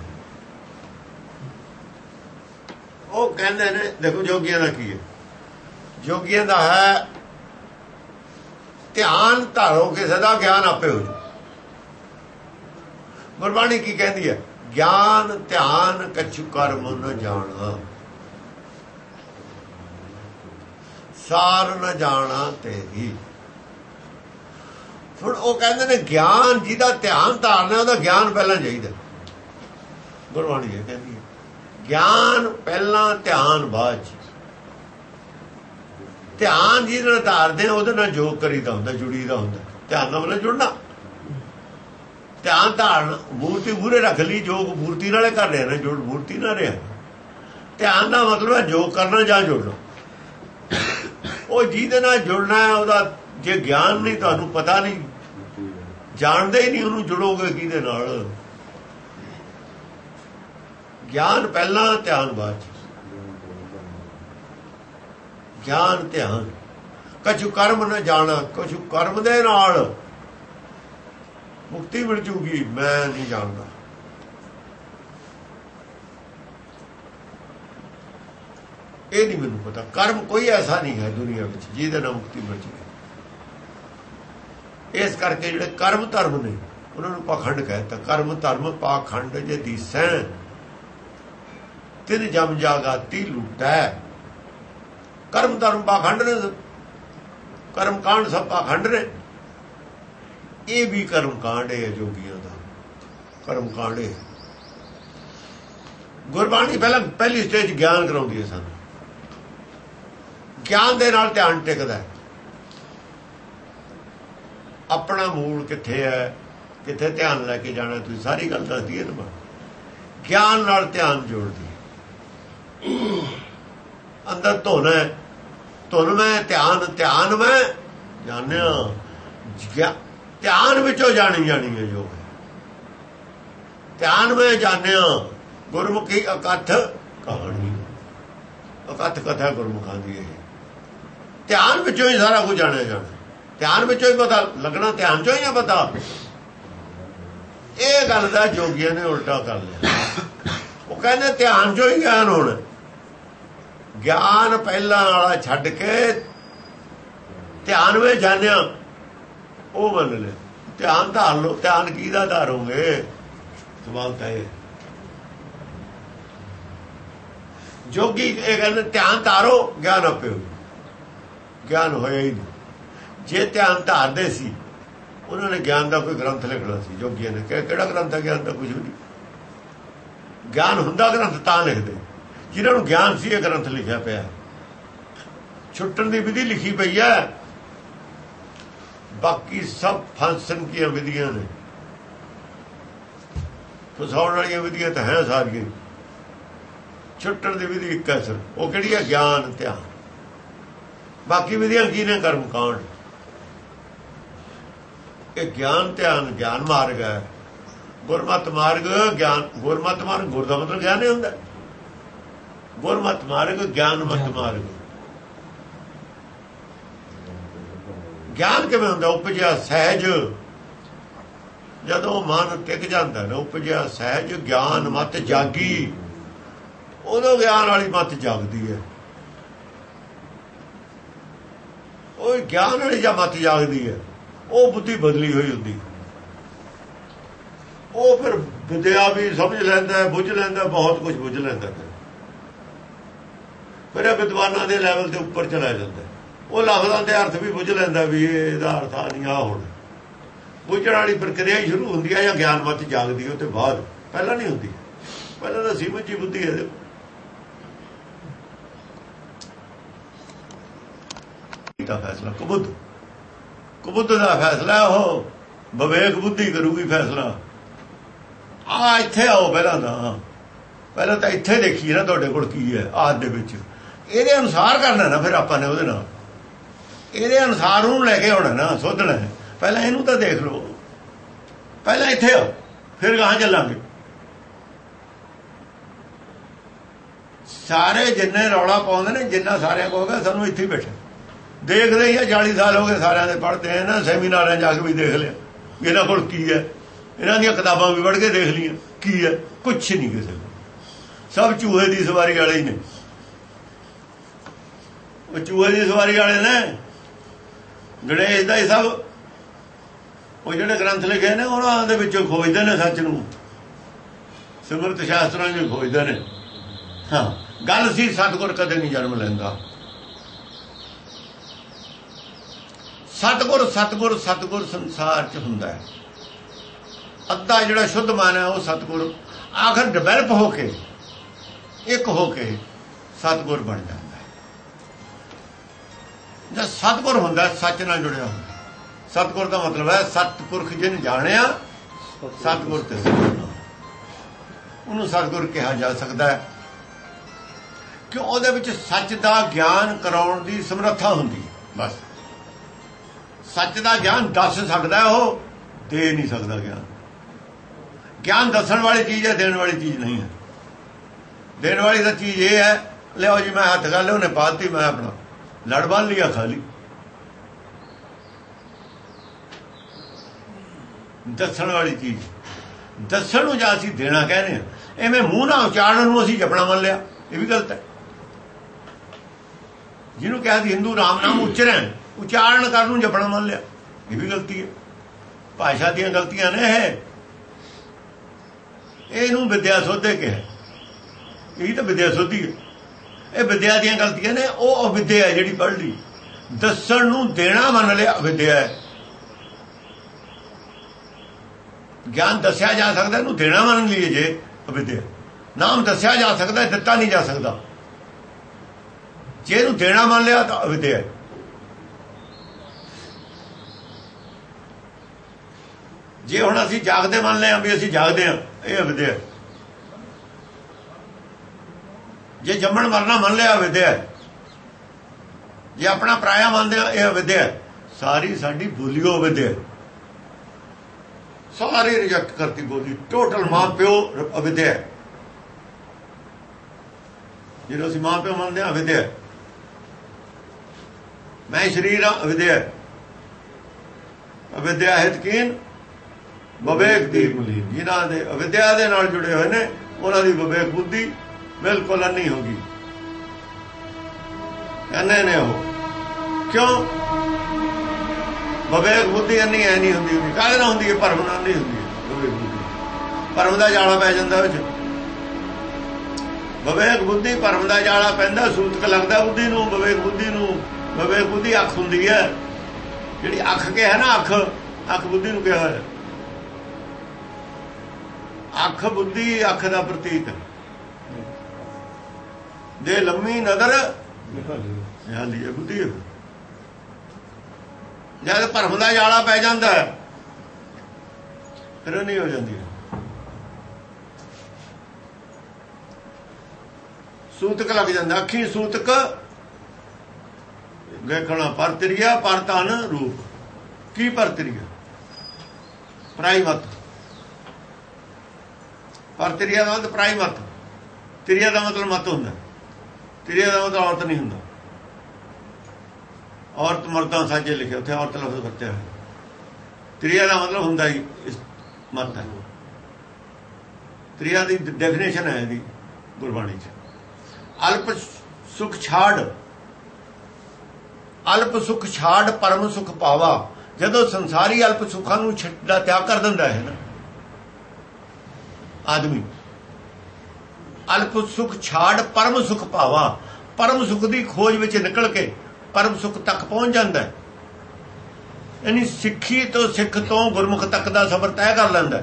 ਉਹ ਕਹਿੰਦੇ ਨੇ, ਦੇਖੋ ਜੋਗੀਆਂ ਦਾ ਕੀ ਹੈ, ਜੋਗੀਆਂ ਦਾ ਹੈ ਧਿਆਨ ਧਾਰੋ ਕਿਸੇ ਦਾ, ਗਿਆਨ ਆਪੇ ਹੋ ਜੂ। ਗੁਰਬਾਣੀ ਕੀ ਕਹਿੰਦੀ ਹੈ? ਗਿਆਨ ਧਿਆਨ ਕਛੁ ਕਰਮ ਨ ਜਾਣਾ, ਸਾਰ ਨ ਜਾਣਾ ਤੇਰੀ। ਹੁਣ ਉਹ ਕਹਿੰਦੇ ਨੇ ਗਿਆਨ ਜਿਹਦਾ ਧਿਆਨ ਧਾਰਨਾ, ਉਹਦਾ ਗਿਆਨ ਪਹਿਲਾਂ ਚਾਹੀਦਾ। ਗੁਰਬਾਣੀ ਇਹ ਕਹਿੰਦੀ ਹੈ ਗਿਆਨ ਪਹਿਲਾਂ, ਧਿਆਨ ਬਾਅਦ ਚ। ਧਿਆਨ ਜਿਹਦੇ ਨਾਲ ਧਾਰਦੇ ਉਹਦੇ ਨਾਲ ਜੋਗ ਕਰੀਦਾ ਹੁੰਦਾ, ਜੁੜੀਦਾ ਹੁੰਦਾ। ਧਿਆਨ ਨਾਲ ਜੁੜਨਾ, ਧਿਆਨ ਧਾਰਨ, ਮੂਰਤੀ ਮੂਹਰੇ ਰੱਖ ਲਈ, ਜੋਗ ਮੂਰਤੀ ਨਾਲੇ ਕਰ ਰਿਹਾ ਨਾ, ਜੁੜ ਮੂਰਤੀ ਨਾਲ ਰਿਹਾ। ਧਿਆਨ ਦਾ ਮਤਲਬ ਹੈ ਜੋਗ ਕਰਨਾ ਜਾਂ ਜੁੜਨਾ। ਉਹ ਜਿਹਦੇ ਨਾਲ ਜੁੜਨਾ ਹੈ, ਉਹਦਾ ਜੇ ਗਿਆਨ ਨਹੀਂ, ਤੁਹਾਨੂੰ ਪਤਾ ਨਹੀਂ, ਜਾਣਦੇ ਹੀ ਨਹੀਂ, ਉਹਨੂੰ ਜੁੜੋਗੇ ਕਿਹਦੇ ਨਾਲ? ਗਿਆਨ ਪਹਿਲਾਂ, ਧਿਆਨ ਬਾਅਦ ਚ। ਗਿਆਨ ਧਿਆਨ ਕਛੁ ਕਰਮ ਨਾ ਜਾਣਾ, ਕਛੁ ਕਰਮ ਦੇ ਨਾਲ ਮੁਕਤੀ ਮਿਲ ਜੂਗੀ, ਮੈਂ ਨਹੀਂ ਜਾਣਦਾ। ਇਹ ਨਹੀਂ ਮੈਨੂੰ ਪਤਾ। ਕਰਮ ਕੋਈ ਐਸਾ ਨਹੀਂ ਹੈ ਦੁਨੀਆ ਵਿੱਚ ਜਿਹਦੇ ਨਾਲ ਮੁਕਤੀ ਮਿਲ ਜਾਵੇ। ਇਸ ਕਰਕੇ ਜਿਹੜੇ ਕਰਮ ਧਰਮ ਨੇ, ਉਹਨਾਂ ਨੂੰ ਪਾਖੰਡ ਕਹਿਤਾ। ਕਰਮ ਧਰਮ ਪਾਖੰਡ ਜੇ ਦੀਸੈ, ਤਿਨ ਜਮ ਜਾਗਾਤੀ ਲੁੱਟੈ। ਕਰਮ ਧਰਮ ਪਾਖੰਡ ਨੇ, ਕਰਮ ਕਾਂਡ ਸਭ ਪਾਖੰਡ ਨੇ। ਇਹ ਵੀ ਕਰਮ ਕਾਂਡ ਹੈ ਜੋਗੀਆਂ ਦਾ, ਕਰਮ ਕਾਂਡ ਹੈ। ਗੁਰਬਾਣੀ ਪਹਿਲੀ ਸਟੇਜ ਗਿਆਨ ਕਰਾਉਂਦੀ ਹੈ ਸਾਨੂੰ। ਗਿਆਨ ਦੇ ਨਾਲ ਧਿਆਨ ਟਿਕਦਾ ਹੈ। ਆਪਣਾ ਮੂਲ ਕਿੱਥੇ ਹੈ, ਕਿੱਥੇ ਧਿਆਨ ਲੈ ਕੇ ਜਾਣਾ, ਤੁਸੀਂ ਸਾਰੀ ਗੱਲ ਦੱਸਦੀ ਹੈ ਨਾ। ਗਿਆਨ ਨਾਲ ਧਿਆਨ ਜੋੜਦੀ ਹੈ। ਅੰਦਰ ਧੁਨ ਹੈ, ਧੁਨ ਮੈਂ ਧਿਆਨ ਮੈਂ ਜਾਣਿਆ। ਧਿਆਨ ਵਿੱਚੋਂ ਜਾਣੀ ਹੈ ਜੋ ਧਿਆਨ ਮੈਂ ਜਾਣਿਆ। ਗੁਰਮੁਖੀ ਅਕਥ ਕਹਾਣੀ, ਅਕਥ ਕਥਾ ਗੁਰਮੁਖਾਂ ਦੀ ਹੈ। ਧਿਆਨ ਵਿੱਚੋਂ ਹੀ ਸਾਰਾ ਕੁਝ ਜਾਣਿਆ ਜਾਣਾ, ਧਿਆਨ ਵਿੱਚੋਂ ਹੀ ਪਤਾ ਲੱਗਣਾ, ਧਿਆਨ ਚੋਂ ਹੀ ਆ ਪਤਾ। ਇਹ ਗੱਲ ਦਾ ਜੋਗੀਆਂ ਨੇ ਉਲਟਾ ਕਰ ਲਿਆ। ਉਹ ਕਹਿੰਦੇ ਧਿਆਨ ਚੋਂ ਹੀ ਗਿਆਨ ਹੋਣਾ। ਗਿਆਨ ਪਹਿਲਾਂ ਵਾਲਾ ਛੱਡ ਕੇ ਧਿਆਨ ਵਿੱਚ ਜਾਣਿਆ, ਉਹ ਮੰਨ ਲੈ। ਧਿਆਨ ਧਾਰ ਲੋ, ਧਿਆਨ ਕਿਹਦਾ ਧਾਰੋਗੇ? ਸਵਾਲ ਤਾਂ ਇਹ। ਜੋਗੀ ਇਹ ਕਹਿੰਦੇ ਧਿਆਨ ਧਾਰੋ ਗਿਆਨ ਆਪੇ ਹੋ। ਗਿਆਨ ਹੋਇਆ ਹੀ ਨਹੀਂ। ਜੇ ਧਿਆਨ ਧਾਰਦੇ ਸੀ ਉਹਨਾਂ ਨੇ ਗਿਆਨ ਦਾ ਕੋਈ ਗ੍ਰੰਥ ਲਿਖਣਾ ਸੀ। ਜੋਗੀਆਂ ਨੇ ਕਿਹੜਾ ਗ੍ਰੰਥ ਹੈ? ਗਿਆਨ ਦਾ ਕੁਝ ਵੀ ਨਹੀਂ। ਗਿਆਨ ਹੁੰਦਾ ਗ੍ਰੰਥ ਤਾਂ ਲਿਖਦੇ ਜਿਹਨਾਂ ਨੂੰ ਗਿਆਨ ਸੀ। ਇਹ ਗ੍ਰੰਥ ਲਿਖਿਆ ਪਿਆ, ਛੁੱਟਣ ਦੀ ਵਿਧੀ ਲਿਖੀ ਪਈ ਹੈ। ਬਾਕੀ ਸਭ ਫਾਂਸਣ ਦੀਆਂ ਵਿਧੀਆਂ ਨੇ, ਫਸਾਉਣ ਵਾਲੀਆਂ ਵਿਧੀਆਂ ਤਾਂ ਹੈ ਸਾਰੀਆਂ। ਛੁੱਟਣ ਦੀ ਵਿਧੀ ਇੱਕ ਹੈ ਸਿਰਫ, ਉਹ ਕਿਹੜੀ ਹੈ? ਗਿਆਨ ਧਿਆਨ। ਬਾਕੀ ਵਿਧੀਆਂ ਕੀ ਨੇ? ਕਰਮ ਕਾਂਡ। ਇਹ ਗਿਆਨ ਧਿਆਨ ਗਿਆਨ ਮਾਰਗ ਹੈ। ਗੁਰਮਤ ਮਾਰਗ ਗਿਆਨ। ਗੁਰਮਤ ਮਾਰਗ, ਗੁਰ ਦਾ ਮਤਲਬ ਗਿਆਨ ਹੀ ਹੁੰਦਾ। ਗੁਰਮਤ ਮਾਰਗ ਗਿਆਨ ਮਤ ਮਾਰਗ। ਗਿਆਨ ਕਿਵੇਂ ਹੁੰਦਾ? ਉਪਜਿਆ ਸਹਿਜ। ਜਦੋਂ ਮਨ ਟਿਕ ਜਾਂਦਾ ਨਾ, ਉਪਜਿਆ ਸਹਿਜ ਗਿਆਨ ਮਤ ਜਾਗੀ, ਉਦੋਂ ਗਿਆਨ ਵਾਲੀ ਮਤ ਜਾਗਦੀ ਹੈ। ਉਹ ਗਿਆਨ ਵਾਲੀ ਜਾਂ ਮਤ ਜਾਗਦੀ ਹੈ, ਉਹ ਬੁੱਧੀ ਬਦਲੀ ਹੋਈ ਹੁੰਦੀ। ਉਹ ਫਿਰ ਵਿਦਿਆ ਵੀ ਸਮਝ ਲੈਂਦਾ, ਬੁੱਝ ਲੈਂਦਾ, ਬਹੁਤ ਕੁਝ ਬੁੱਝ ਲੈਂਦਾ। ਫਿਰ ਇਹ ਵਿਦਵਾਨਾਂ ਦੇ ਲੈਵਲ ਦੇ ਉੱਪਰ ਚਲਾ ਜਾਂਦਾ। ਉਹ ਲਫ਼ਜ਼ਾਂ ਦੇ ਅਰਥ ਵੀ ਬੁੱਝ ਲੈਂਦਾ ਵੀ ਇਹਦਾ ਅਰਥ ਆ ਨਹੀਂ, ਆ ਹੁਣ ਬੁੱਝਣ ਵਾਲੀ ਪ੍ਰਕਿਰਿਆ ਹੀ ਸ਼ੁਰੂ ਹੁੰਦੀ ਹੈ ਜਾਂ ਗਿਆਨ ਮਤ ਜਾਗਦੀ ਉਹ ਤੋਂ ਬਾਅਦ। ਪਹਿਲਾਂ ਨਹੀਂ ਹੁੰਦੀ। ਪਹਿਲਾਂ ਤਾਂ ਸੀਮਤ ਜੀ ਬੁੱਧੀ ਹੈ। ਦਾ ਫੈਸਲਾ ਕੁਬੁੱਧ ਦਾ ਫੈਸਲਾ, ਉਹ ਵਿਵੇਕ ਬੁੱਧੀ ਕਰੂਗੀ ਫੈਸਲਾ। ਆ ਇੱਥੇ ਆਓ, ਪਹਿਲਾਂ ਤਾਂ ਇੱਥੇ ਦੇਖੀਏ ਨਾ ਤੁਹਾਡੇ ਕੋਲ ਕੀ ਹੈ ਆਦ ਦੇ ਵਿੱਚ। ਇਹਦੇ ਅਨੁਸਾਰ ਕਰਨਾ ਨਾ ਫਿਰ ਆਪਾਂ ਨੇ, ਉਹਦੇ ਨਾਲ ਇਹਦੇ ਅਨੁਸਾਰ ਉਹਨੂੰ ਲੈ ਕੇ ਆਉਣਾ ਨਾ, ਸੋਧਣਾ। ਪਹਿਲਾਂ ਇਹਨੂੰ ਤਾਂ ਦੇਖ ਲਓ, ਪਹਿਲਾਂ ਇੱਥੇ ਆਓ, ਫਿਰ ਗਾਹਾਂ ਚੱਲਾਂਗੇ। ਸਾਰੇ ਜਿੰਨੇ ਰੌਲਾ ਪਾਉਂਦੇ ਨੇ, ਜਿੰਨਾ ਸਾਰਿਆਂ ਕੋਲ ਹੋਗਾ ਸਾਨੂੰ ਇੱਥੇ ਹੀ ਬੈਠੇ ਦੇਖਦੇ ਹੀ ਆ। 40 ਸਾਲ ਹੋ ਗਏ ਸਾਰਿਆਂ ਦੇ ਪੜ੍ਹਦੇ ਆ ਨਾ, ਸੈਮੀਨਾਰਾਂ ਜਾ ਕੇ ਵੀ ਦੇਖ ਲਿਆ ਇਹਨਾਂ ਕੋਲ ਕੀ ਹੈ। ਇਹਨਾਂ ਦੀਆਂ ਕਿਤਾਬਾਂ ਵੀ ਪੜ੍ਹ ਕੇ ਦੇਖ ਲਈਆਂ, ਕੀ ਹੈ? ਕੁਛ ਨਹੀਂ ਕਿਸੇ ਕੋਲ। ਸਭ ਚੂਹੇ ਦੀ ਸਵਾਰੀ ਵਾਲੇ ਹੀ ਨੇ। ਉਹ ਚੂਹੇ ਦੀ ਸਵਾਰੀ ਵਾਲੇ ਨੇ। ਗਣੇਸ਼ ਦਾ ਹੀ ਸਭ ਉਹ ਜਿਹੜੇ ਗ੍ਰੰਥ ਲਿਖੇ ਨੇ ਉਹਨਾਂ ਦੇ ਵਿੱਚੋਂ ਖੋਜਦੇ ਨੇ ਸੱਚ ਨੂੰ। ਸਿਮਰਤ ਸ਼ਾਸਤਰਾਂ ਨੂੰ ਖੋਜਦੇ ਨੇ। ਹਾਂ, ਗੱਲ ਸੀ ਸਤਿਗੁਰ ਕਦੇ ਨਹੀਂ ਜਨਮ ਲੈਂਦਾ। ਸਤਿਗੁਰ ਸਤਿਗੁਰ ਸਤਿਗੁਰ ਸੰਸਾਰ 'ਚ ਹੁੰਦਾ ਹੈ। ਅੱਧਾ ਜਿਹੜਾ ਸ਼ੁੱਧ ਮਨ ਹੈ ਉਹ ਸਤਿਗੁਰ ਆਖਰ ਡਿਵੈਲਪ ਹੋ ਕੇ, ਇੱਕ ਹੋ ਕੇ ਸਤਿਗੁਰ ਬਣ ਜਾਂਦਾ ਹੈ। ਜਦ ਸਤਿਗੁਰ ਹੁੰਦਾ ਸੱਚ ਨਾਲ ਜੁੜਿਆ ਹੁੰਦਾ। ਸਤਿਗੁਰ ਦਾ ਮਤਲਬ ਹੈ ਸਤਿਪੁਰਖ ਜਿਹਨੇ ਜਾਣਿਆ, ਸਤਿਗੁਰ ਤੇ ਉਹਨੂੰ ਸਤਿਗੁਰ ਕਿਹਾ ਜਾ ਸਕਦਾ ਹੈ। ਕਿਉਂ? ਉਹਦੇ ਵਿੱਚ ਸੱਚ ਦਾ ਗਿਆਨ ਕਰਾਉਣ ਦੀ ਸਮਰੱਥਾ ਹੁੰਦੀ ਹੈ। ਬਸ ਸੱਚ ਦਾ ਗਿਆਨ ਦੱਸ ਸਕਦਾ, ਉਹ ਦੇ ਨਹੀਂ ਸਕਦਾ ਗਿਆਨ। ਗਿਆਨ ਦੱਸਣ ਵਾਲੀ ਚੀਜ਼ ਹੈ, ਦੇਣ ਵਾਲੀ ਚੀਜ਼ ਨਹੀਂ ਹੈ। ਦੇਣ ਵਾਲੀ ਤਾਂ ਚੀਜ਼ ਇਹ ਹੈ, ਲਿਆਓ ਜੀ ਮੈਂ ਹੱਥ ਕਰ ਲਿਆ, ਉਹਨੇ ਪਾਤੀ, ਮੈਂ ਆਪਣਾ ਲੜ ਬੰਨ ਲਿਆ, ਖਾ ਲਈ। ਦੱਸਣ ਵਾਲੀ ਚੀਜ਼, ਦੱਸਣ ਨੂੰ ਜਾਂ ਅਸੀਂ ਦੇਣਾ ਕਹਿੰਦੇ ਹਾਂ। ਐਵੇਂ ਮੂੰਹ ਨਾਲ ਉਚਾਰਨ ਨੂੰ ਅਸੀਂ ਜਪਣਾ ਮੰਨ ਲਿਆ, ਇਹ ਵੀ ਗਲਤ ਹੈ। ਜਿਹਨੂੰ ਕਿਹਾ ਸੀ ਹਿੰਦੂ ਰਾਮ ਨਾਮ ਉਚਰਨ, ਉਚਾਰਨ ਕਰਨ ਨੂੰ ਜਪਣਾ ਮੰਨ ਲਿਆ, ਇਹ ਵੀ ਗਲਤੀ ਹੈ। ਭਾਸ਼ਾ ਦੀਆਂ ਗਲਤੀਆਂ ਨੇ ਇਹ। ਇਹਨੂੰ ਵਿਦਿਆ ਸੋਧੇ ਕਿਹਾ। ਇਹੀ ਤਾਂ ਵਿਦਿਆ ਸੋਧੀ ਹੈ। ਇਹ ਵਿਦਿਆ ਦੀਆਂ ਗਲਤੀਆਂ ਨੇ। ਉਹ ਅਵਿਦਿਆ ਹੈ ਜਿਹੜੀ ਪੜ੍ਹ ਲਈ। ਦੱਸਣ ਨੂੰ ਦੇਣਾ ਮੰਨ ਲਿਆ, ਅਵਿਦਿਆ ਹੈ। ਗਿਆਨ ਦੱਸਿਆ ਜਾ ਸਕਦਾ, ਇਹਨੂੰ ਦੇਣਾ ਮੰਨ ਲਈਏ ਜੇ ਅਵਿਦਿਆ। ਨਾਮ ਦੱਸਿਆ ਜਾ ਸਕਦਾ, ਦਿੱਤਾ ਨਹੀਂ ਜਾ ਸਕਦਾ। ਜੇ ਇਹਨੂੰ ਦੇਣਾ ਮੰਨ ਲਿਆ ਤਾਂ ਅਵਿਦਿਆ ਹੈ। ਜੇ ਹੁਣ ਅਸੀਂ ਜਾਗਦੇ ਮੰਨ ਲਿਆ ਵੀ ਅਸੀਂ ਜਾਗਦੇ ਹਾਂ, ਇਹ ਅਵਿਦਿਆ ਹੈ। ਜੇ ਜੰਮਣ ਮਰਨਾ ਮੰਨ ਲਿਆ, ਅਵਿਦਿਆ ਹੈ। ਜੇ ਆਪਣਾ ਪਰਾਇਆ ਮੰਨਦੇ ਆ, ਇਹ ਅਵਿਦਿਆ ਹੈ। ਸਾਰੀ ਸਾਡੀ ਬੋਲੀਓ ਅਵਿਦਿਆ ਹੈ। ਸਾਰੀ ਰਿਜੈਕਟ ਕਰਤੀ ਬੋਲੀ, ਟੋਟਲ ਮਾਂ ਪਿਓ ਅਵਿਦਿਆ ਹੈ। ਜਿਹਨੂੰ ਅਸੀਂ ਮਾਂ ਪਿਓ ਮੰਨਦੇ ਹਾਂ, ਅਵਿਦਿਆ ਹੈ। ਮੈਂ ਸਰੀਰ ਹਾਂ, ਅਵਿਦਿਆ ਹੈ। ਅਵਿਦਿਆ ਹਿਤਕੀਨ ਵਿਵੇਕ ਦੀ ਬੁਲੀ। ਜਿਨ੍ਹਾਂ ਦੇ ਅਵਿਦਿਆ ਦੇ ਨਾਲ ਜੁੜੇ ਹੋਏ ਨੇ, ਉਹਨਾਂ ਦੀ ਵਿਵੇਕ ਬੁੱਧੀ ਬਿਲਕੁਲ ਅੰਨੀ ਹੋ ਗਈ। ਅੰਨੇ ਨੇ ਉਹ। ਕਿਉਂ? ਵਿਵੇਕ ਬੁੱਧੀ ਅੰਨੀ ਐ ਨਹੀਂ ਹੁੰਦੀ। ਕਾਹਦੇ ਨਾਲ ਹੁੰਦੀ ਹੈ? ਭਰਮ ਨਾਲ ਨਹੀਂ ਹੁੰਦੀ ਹੈ। ਵਿਵੇਕ ਬੁੱਧੀ ਭਰਮ ਦਾ ਜਾਲਾ ਪੈ ਜਾਂਦਾ ਵਿੱਚ। ਵਿਵੇਕ ਬੁੱਧੀ ਭਰਮ ਦਾ ਜਾਲਾ ਪੈਂਦਾ, ਸੂਤਕ ਲੱਗਦਾ ਬੁੱਧੀ ਨੂੰ, ਵਿਵੇਕ ਬੁੱਧੀ ਨੂੰ। ਵਿਵੇਕ ਬੁੱਧੀ ਅੱਖ ਹੁੰਦੀ ਹੈ, ਜਿਹੜੀ ਅੱਖ ਕਿਹਾ ਨਾ, ਅੱਖ ਬੁੱਧੀ ਨੂੰ ਕਿਹਾ ਹੋਇਆ। ਅੱਖ ਬੁੱਧੀ, ਅੱਖ ਦਾ ਪ੍ਰਤੀਕ ਦੇ ਲੰਮੀ ਨਜ਼ਰ ਨਿਹਾਲੀ ਹੈ ਬੁੱਧੀ। ਜਦ ਭਰਮ ਦਾ ਜਾਲਾ ਪੈ ਜਾਂਦਾ ਫਿਰ ਨਹੀਂ ਹੋ ਜਾਂਦੀ। ਸੂਤਕ ਲੱਗ ਜਾਂਦਾ, ਅੱਖੀ ਸੂਤਕ ਵੇਖਣਾ। ਪਰਤਰੀਆ ਪਰਤਨ ਰੂਪ। ਕੀ ਪਰਤਰੀਆ? ਪਰਾਈ ਮਤ। ਪਰਤਰੀਆ ਦਾ ਮਤਲਬ ਪਰਾਈ ਮਤ। ਤ੍ਰਿਆ ਦਾ ਮਤਲਬ ਮਤ ਹੁੰਦਾ। ਤ੍ਰਿਆ ਦਾ ਮਤਲਬ ਔਰਤ ਨਹੀਂ ਹੁੰਦਾ। ਔਰਤ ਮਰਦਾਂ ਸਾਜੇ ਲਿਖਿਆ, ਉੱਥੇ ਔਰਤ ਲਫ਼ਜ਼ ਵਰਤਿਆ ਹੈ। ਤ੍ਰਿਆ ਦਾ ਮਤਲਬ ਹੁੰਦਾ ਹੀ ਇਸ ਮਤ ਹੈ। ਤ੍ਰਿਆ ਦੀ ਡੈਫੀਨੇਸ਼ਨ ਹੈ ਇਹਦੀ ਗੁਰਬਾਣੀ 'ਚ। ਅਲਪ ਸੁਖ ਛਾੜ, ਅਲਪ ਸੁਖ ਛਾੜ ਪਰਮ ਸੁਖ ਪਾਵਾ। ਜਦੋਂ ਸੰਸਾਰੀ ਅਲਪ ਸੁੱਖਾਂ ਨੂੰ ਛੱਡਦਾ, ਤਿਆਗ ਕਰ ਦਿੰਦਾ ਹੈ ਨਾ ਆਦਮੀ, ਅਲਪ ਸੁਖ ਛਾੜ ਪਰਮ ਸੁਖ ਪਾਵਾ। ਪਰਮ ਸੁਖ ਦੀ ਖੋਜ ਵਿੱਚ ਨਿਕਲ ਕੇ ਪਰਮ ਸੁਖ ਤੱਕ ਪਹੁੰਚ ਜਾਂਦਾ ਹੈ। ਯਾਨੀ ਸਿੱਖੀ ਤੋਂ, ਸਿੱਖ ਤੋਂ ਗੁਰਮੁਖ ਤੱਕ ਦਾ ਸਫ਼ਰ ਤੈਅ ਕਰ ਲੈਂਦਾ,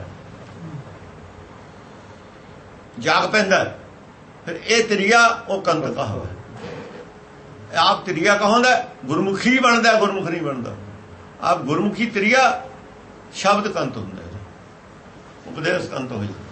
ਜਾਗ ਪੈਂਦਾ। ਫਿਰ ਇਹ ਤ੍ਰਿਆ ਉਹ ਕੰਤ ਕਹਾਵਾ। ਆਪ ਤ੍ਰਿਆ ਕਹਾਉਂਦਾ, ਗੁਰਮੁਖੀ ਬਣਦਾ, ਗੁਰਮੁਖ ਨਹੀਂ ਬਣਦਾ। ਆਪ ਗੁਰਮੁਖੀ ਤ੍ਰਿਆ ਸ਼ਬਦ ਕੰਤ ਹੁੰਦਾ, ਉਪਦੇਸ਼ ਕੰਤ ਹੋ ਜਾਂਦਾ।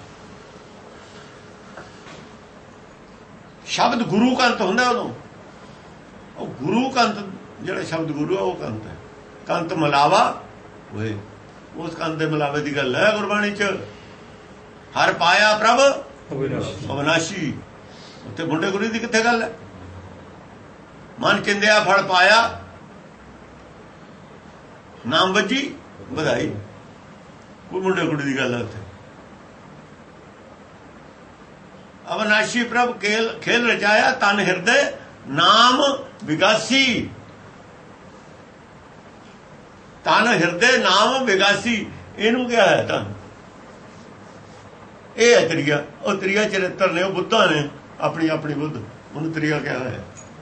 ਸ਼ਬਦ ਗੁਰੂ ਕੰਤ ਹੁੰਦਾ ਉਦੋਂ। ਉਹ ਗੁਰੂ ਕੰਤ ਜਿਹੜਾ ਸ਼ਬਦ ਗੁਰੂ ਆ ਉਹ ਕੰਤ ਹੈ। ਕੰਤ ਮਿਲਾਵਾ ਹੋਏ, ਉਸ ਕੰਤ ਦੇ ਮਿਲਾਵੇ ਦੀ ਗੱਲ ਹੈ ਗੁਰਬਾਣੀ 'ਚ। ਹਰ ਪਾਇਆ ਪ੍ਰਭ ਅਵਿਨਾਸ਼ੀ। ਉੱਥੇ ਮੁੰਡੇ ਗੁਰੂ ਦੀ ਕਿੱਥੇ ਗੱਲ ਹੈ? ਮਨ ਚਿੰਦਿਆ ਫਲ ਪਾਇਆ, ਨਾਮ ਵੱਜੀ ਵਧਾਈ। ਕੋਈ ਮੁੰਡੇ ਕੁੜੀ ਦੀ ਗੱਲ ਹੈ ਉੱਥੇ। ਅਵਿਨਾਸ਼ੀ ਪ੍ਰਭ ਖੇਲ ਰਚਾਇਆ, ਤਨ ਹਿਰਦੇ ਨਾਮ ਵਿਗਾਸੀ। ਤਨ ਹਿਰਦੇ ਨਾਮ ਵਿਗਾਸੀ, ਇਹਨੂੰ ਕਿਹਾ ਹੈ ਤਾਂ। ਇਹ ਹੈ ਤ੍ਰਿਆ। ਉਹ ਤ੍ਰਿਆ ਚਰਿੱਤਰ ਨੇ, ਉਹ ਬੁੱਧਾਂ ਨੇ ਆਪਣੀ ਆਪਣੀ ਬੁੱਧ, ਉਹਨੂੰ ਤ੍ਰਿਆ ਕਿਹਾ ਹੋਇਆ।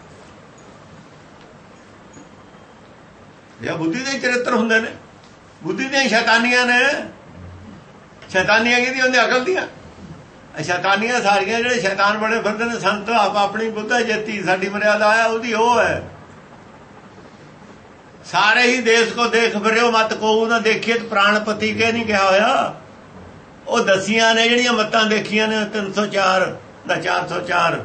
ਇਹ ਬੁੱਧੀ ਦੇ ਚਰਿੱਤਰ ਹੁੰਦੇ ਨੇ, ਬੁੱਧੀ ਦੀਆਂ ਸ਼ੈਤਾਨੀਆਂ ਨੇ। ਸ਼ੈਤਾਨੀਆਂ ਕਿਹਦੀ ਹੁੰਦੀਆਂ? ਅਕਲ ਦੀਆਂ। ਸ਼ੈਤਾਨੀਆਂ ਸਾਰੀਆਂ ਜਿਹੜੇ ਸ਼ੈਤਾਨ ਬਣੇ ਫਿਰਦੇ ਨੇ, ਸੰਤ ਆਪ ਆਪਣੀ ਬੁੱਧਾ ਜੇਤੀ, ਸਾਡੀ ਮਰਿਆਦਾ ਆਇਆ ਉਹਦੀ ਉਹ ਹੈ। ਸਾਰੇ ਹੀ ਦੇਸ਼ ਕੋ ਦੇਖ ਫਿਰਿਓ ਮਤ ਕੋ ਨਾ ਦੇਖੀਏ, ਪ੍ਰਾਣਪਤੀ ਕੇ ਨਹੀਂ ਕਿਹਾ ਹੋਇਆ। ਉਹ ਦਸੀਆਂ ਨੇ ਜਿਹੜੀਆਂ ਮੱਤਾਂ ਦੇਖੀਆਂ ਨੇ 304 ਦਾ 404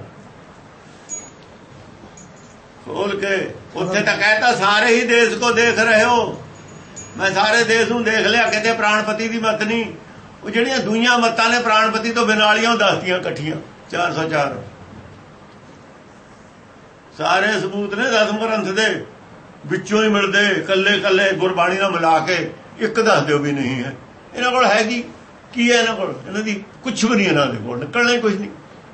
ਖੋਲ ਕੇ, ਉੱਥੇ ਤਾਂ ਕਹਿਤਾ ਸਾਰੇ ਹੀ ਦੇਸ਼ ਕੋ ਦੇਖ ਰਹੇ ਹੋ। ਮੈਂ ਸਾਰੇ ਦੇਸ਼ ਨੂੰ ਦੇਖ ਲਿਆ, ਕਿਤੇ ਪ੍ਰਾਣਪਤੀ ਦੀ ਮੱਤ ਨਹੀਂ। ਉਹ ਜਿਹੜੀਆਂ ਦੂਈਆਂ ਮੱਤਾਂ ਨੇ ਪ੍ਰਾਣਪਤੀ ਤੋਂ ਬਿਨਾਂ ਵਾਲੀਆਂ, ਉਹ ਦੱਸਦੀਆਂ ਇਕੱਠੀਆਂ 404 ਸਾਰੇ ਸਬੂਤ ਨੇ। 10 ਗ੍ਰੰਥ ਦੇ ਵਿੱਚੋਂ ਹੀ ਮਿਲਦੇ, ਕੱਲੇ ਕੱਲੇ ਗੁਰਬਾਣੀ ਨਾਲ ਮਿਲਾ ਕੇ ਇੱਕ ਦੱਸ ਦਿਓ ਵੀ ਨਹੀਂ ਹੈ। ਇਹਨਾਂ ਕੋਲ ਹੈ ਕੀ ਹੈ? ਇਹਨਾਂ ਕੋਲ ਇਹਨਾਂ ਦੀ ਕੁਛ ਵੀ ਨਹੀਂ। ਇਹਨਾਂ ਦੇ ਕੋਲ ਨਿਕਲਣਾ ਹੀ ਕੁਛ ਨਹੀਂ।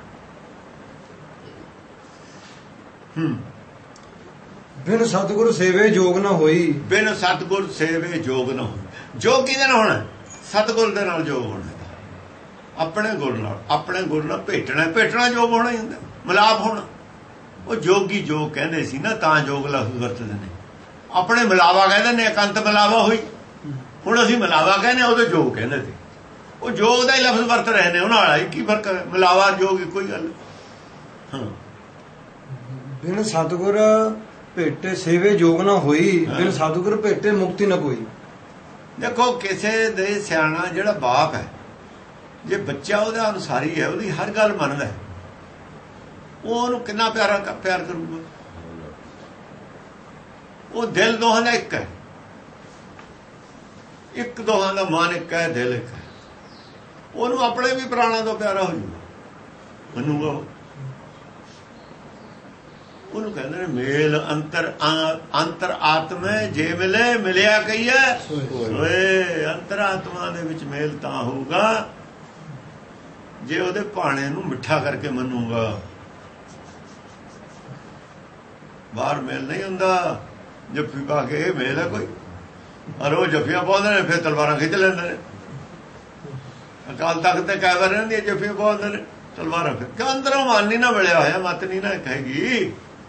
ਬਿਨ ਸਤਿਗੁਰ ਸੇਵੇ ਜੋਗ ਨਾ ਹੋਈ। ਬਿਨ ਸਤਿਗੁਰ ਸੇਵੇ ਜੋਗ ਨਾ ਹੋਈ। ਜੋਗ ਕਿਹਦੇ ਨਾਲ ਹੋਣਾ? ਸਤਿਗੁਰ ਦੇ ਨਾਲ ਜੋਗ ਹੋਣਾ, ਆਪਣੇ ਗੁਰ ਨਾਲ। ਆਪਣੇ ਗੁਰ ਨਾਲ ਭੇਟਣਾ, ਭੇਟਣਾ ਜੋਗ ਹੋਣਾ ਹੀ ਹੁੰਦਾ, ਮਿਲਾਪ ਹੋਣਾ। ਉਹ ਜੋਗੀ ਜੋਗ ਕਹਿੰਦੇ ਸੀ ਨਾ, ਤਾਂ ਜੋਗ ਲਫ਼ਜ਼ ਵਰਤਦੇ ਨੇ। ਆਪਣੇ ਮਿਲਾਵਾ ਕਹਿੰਦੇ ਨੇ, ਇਕੰਤ ਮਿਲਾਵਾ ਹੋਈ। ਹੁਣ ਅਸੀਂ ਮਿਲਾਵਾ ਕਹਿੰਦੇ, ਉਹਦੇ ਜੋਗ ਕਹਿੰਦੇ ਸੀ। ਉਹ ਜੋਗ ਦਾ ਹੀ ਲਫ਼ਜ਼ ਵਰਤ ਰਹੇ ਨੇ, ਉਹਨਾਂ ਵਾਲਾ ਕੀ ਫਰਕ ਹੈ? ਮਿਲਾਵਾ ਜੋਗ ਕੋਈ ਗੱਲ। ਹਾਂ, ਬਿਨ ਸਤਿਗੁਰ ਭੇਟੇ ਸੇਵੇ ਜੋਗ ਨਾ ਹੋਈ, ਬਿਨ ਸਤਿਗੁਰ ਭੇਟੇ ਮੁਕਤੀ ਨਾ ਕੋਈ। ਦੇਖੋ, ਕਿਸੇ ਦੇ ਸਿਆਣਾ ਜਿਹੜਾ ਬਾਪ ਹੈ, ਜੇ ਬੱਚਾ ਉਹਦਾ ਅਨੁਸਾਰੀ ਹੈ, ਉਹਦੀ ਹਰ ਗੱਲ ਮੰਨਦਾ, ਉਹ ਉਹਨੂੰ ਕਿੰਨਾ ਪਿਆਰ ਕਰੂਗਾ। ਉਹ ਦਿਲ ਦੋਹਾਂ ਦਾ ਇੱਕ ਹੈ, ਇੱਕ ਦੋਹਾਂ ਦਾ ਮਨ ਇੱਕ ਹੈ, ਦਿਲ ਇੱਕ ਹੈ। ਉਹਨੂੰ ਆਪਣੇ ਵੀ ਪ੍ਰਾਣਾਂ ਤੋਂ ਪਿਆਰਾ ਹੋ ਜਾਊਗਾ, ਮੰਨੂਗਾ। ਉਹਨੂੰ ਕਹਿੰਦੇ ਨੇ ਮੇਲ ਅੰਤਰ ਆਤਮੇ ਜੇ ਮਿਲਿਆ ਕਹੀਏ ਓਏ। ਅੰਤਰ ਆਤਮਾ ਦੇ ਵਿੱਚ ਮੇਲ ਤਾਂ ਹੋਊਗਾ ਜੇ ਉਹਦੇ ਭਾਣੇ ਨੂੰ ਮਿੱਠਾ ਕਰਕੇ ਮੰਨੂਗਾ। ਬਾਹਰ ਮੇਲ ਨਹੀਂ ਹੁੰਦਾ। ਜੱਫੀ ਪਾ ਕੇ ਇਹ ਮੇਲ ਹੈ ਕੋਈ? ਔਰ ਉਹ ਜੱਫੀਆਂ ਪਾਉਂਦੇ ਨੇ, ਫਿਰ ਤਲਵਾਰਾਂ ਖਿੱਚ ਲੈਂਦੇ ਨੇ। ਅਕਾਲ ਤਖਤ ਤੇ ਕਈ ਵਾਰ ਰਹਿੰਦੀਆਂ ਜੱਫੀਆਂ ਪਾਉਂਦੇ ਨੇ, ਤਲਵਾਰਾਂ ਫਿਰ ਕਿ ਅੰਦਰੋਂ ਮਨ ਨਹੀਂ ਨਾ ਮਿਲਿਆ ਹੋਇਆ, ਮਤ ਨਹੀਂ ਨਾ ਕਹੇਗੀ।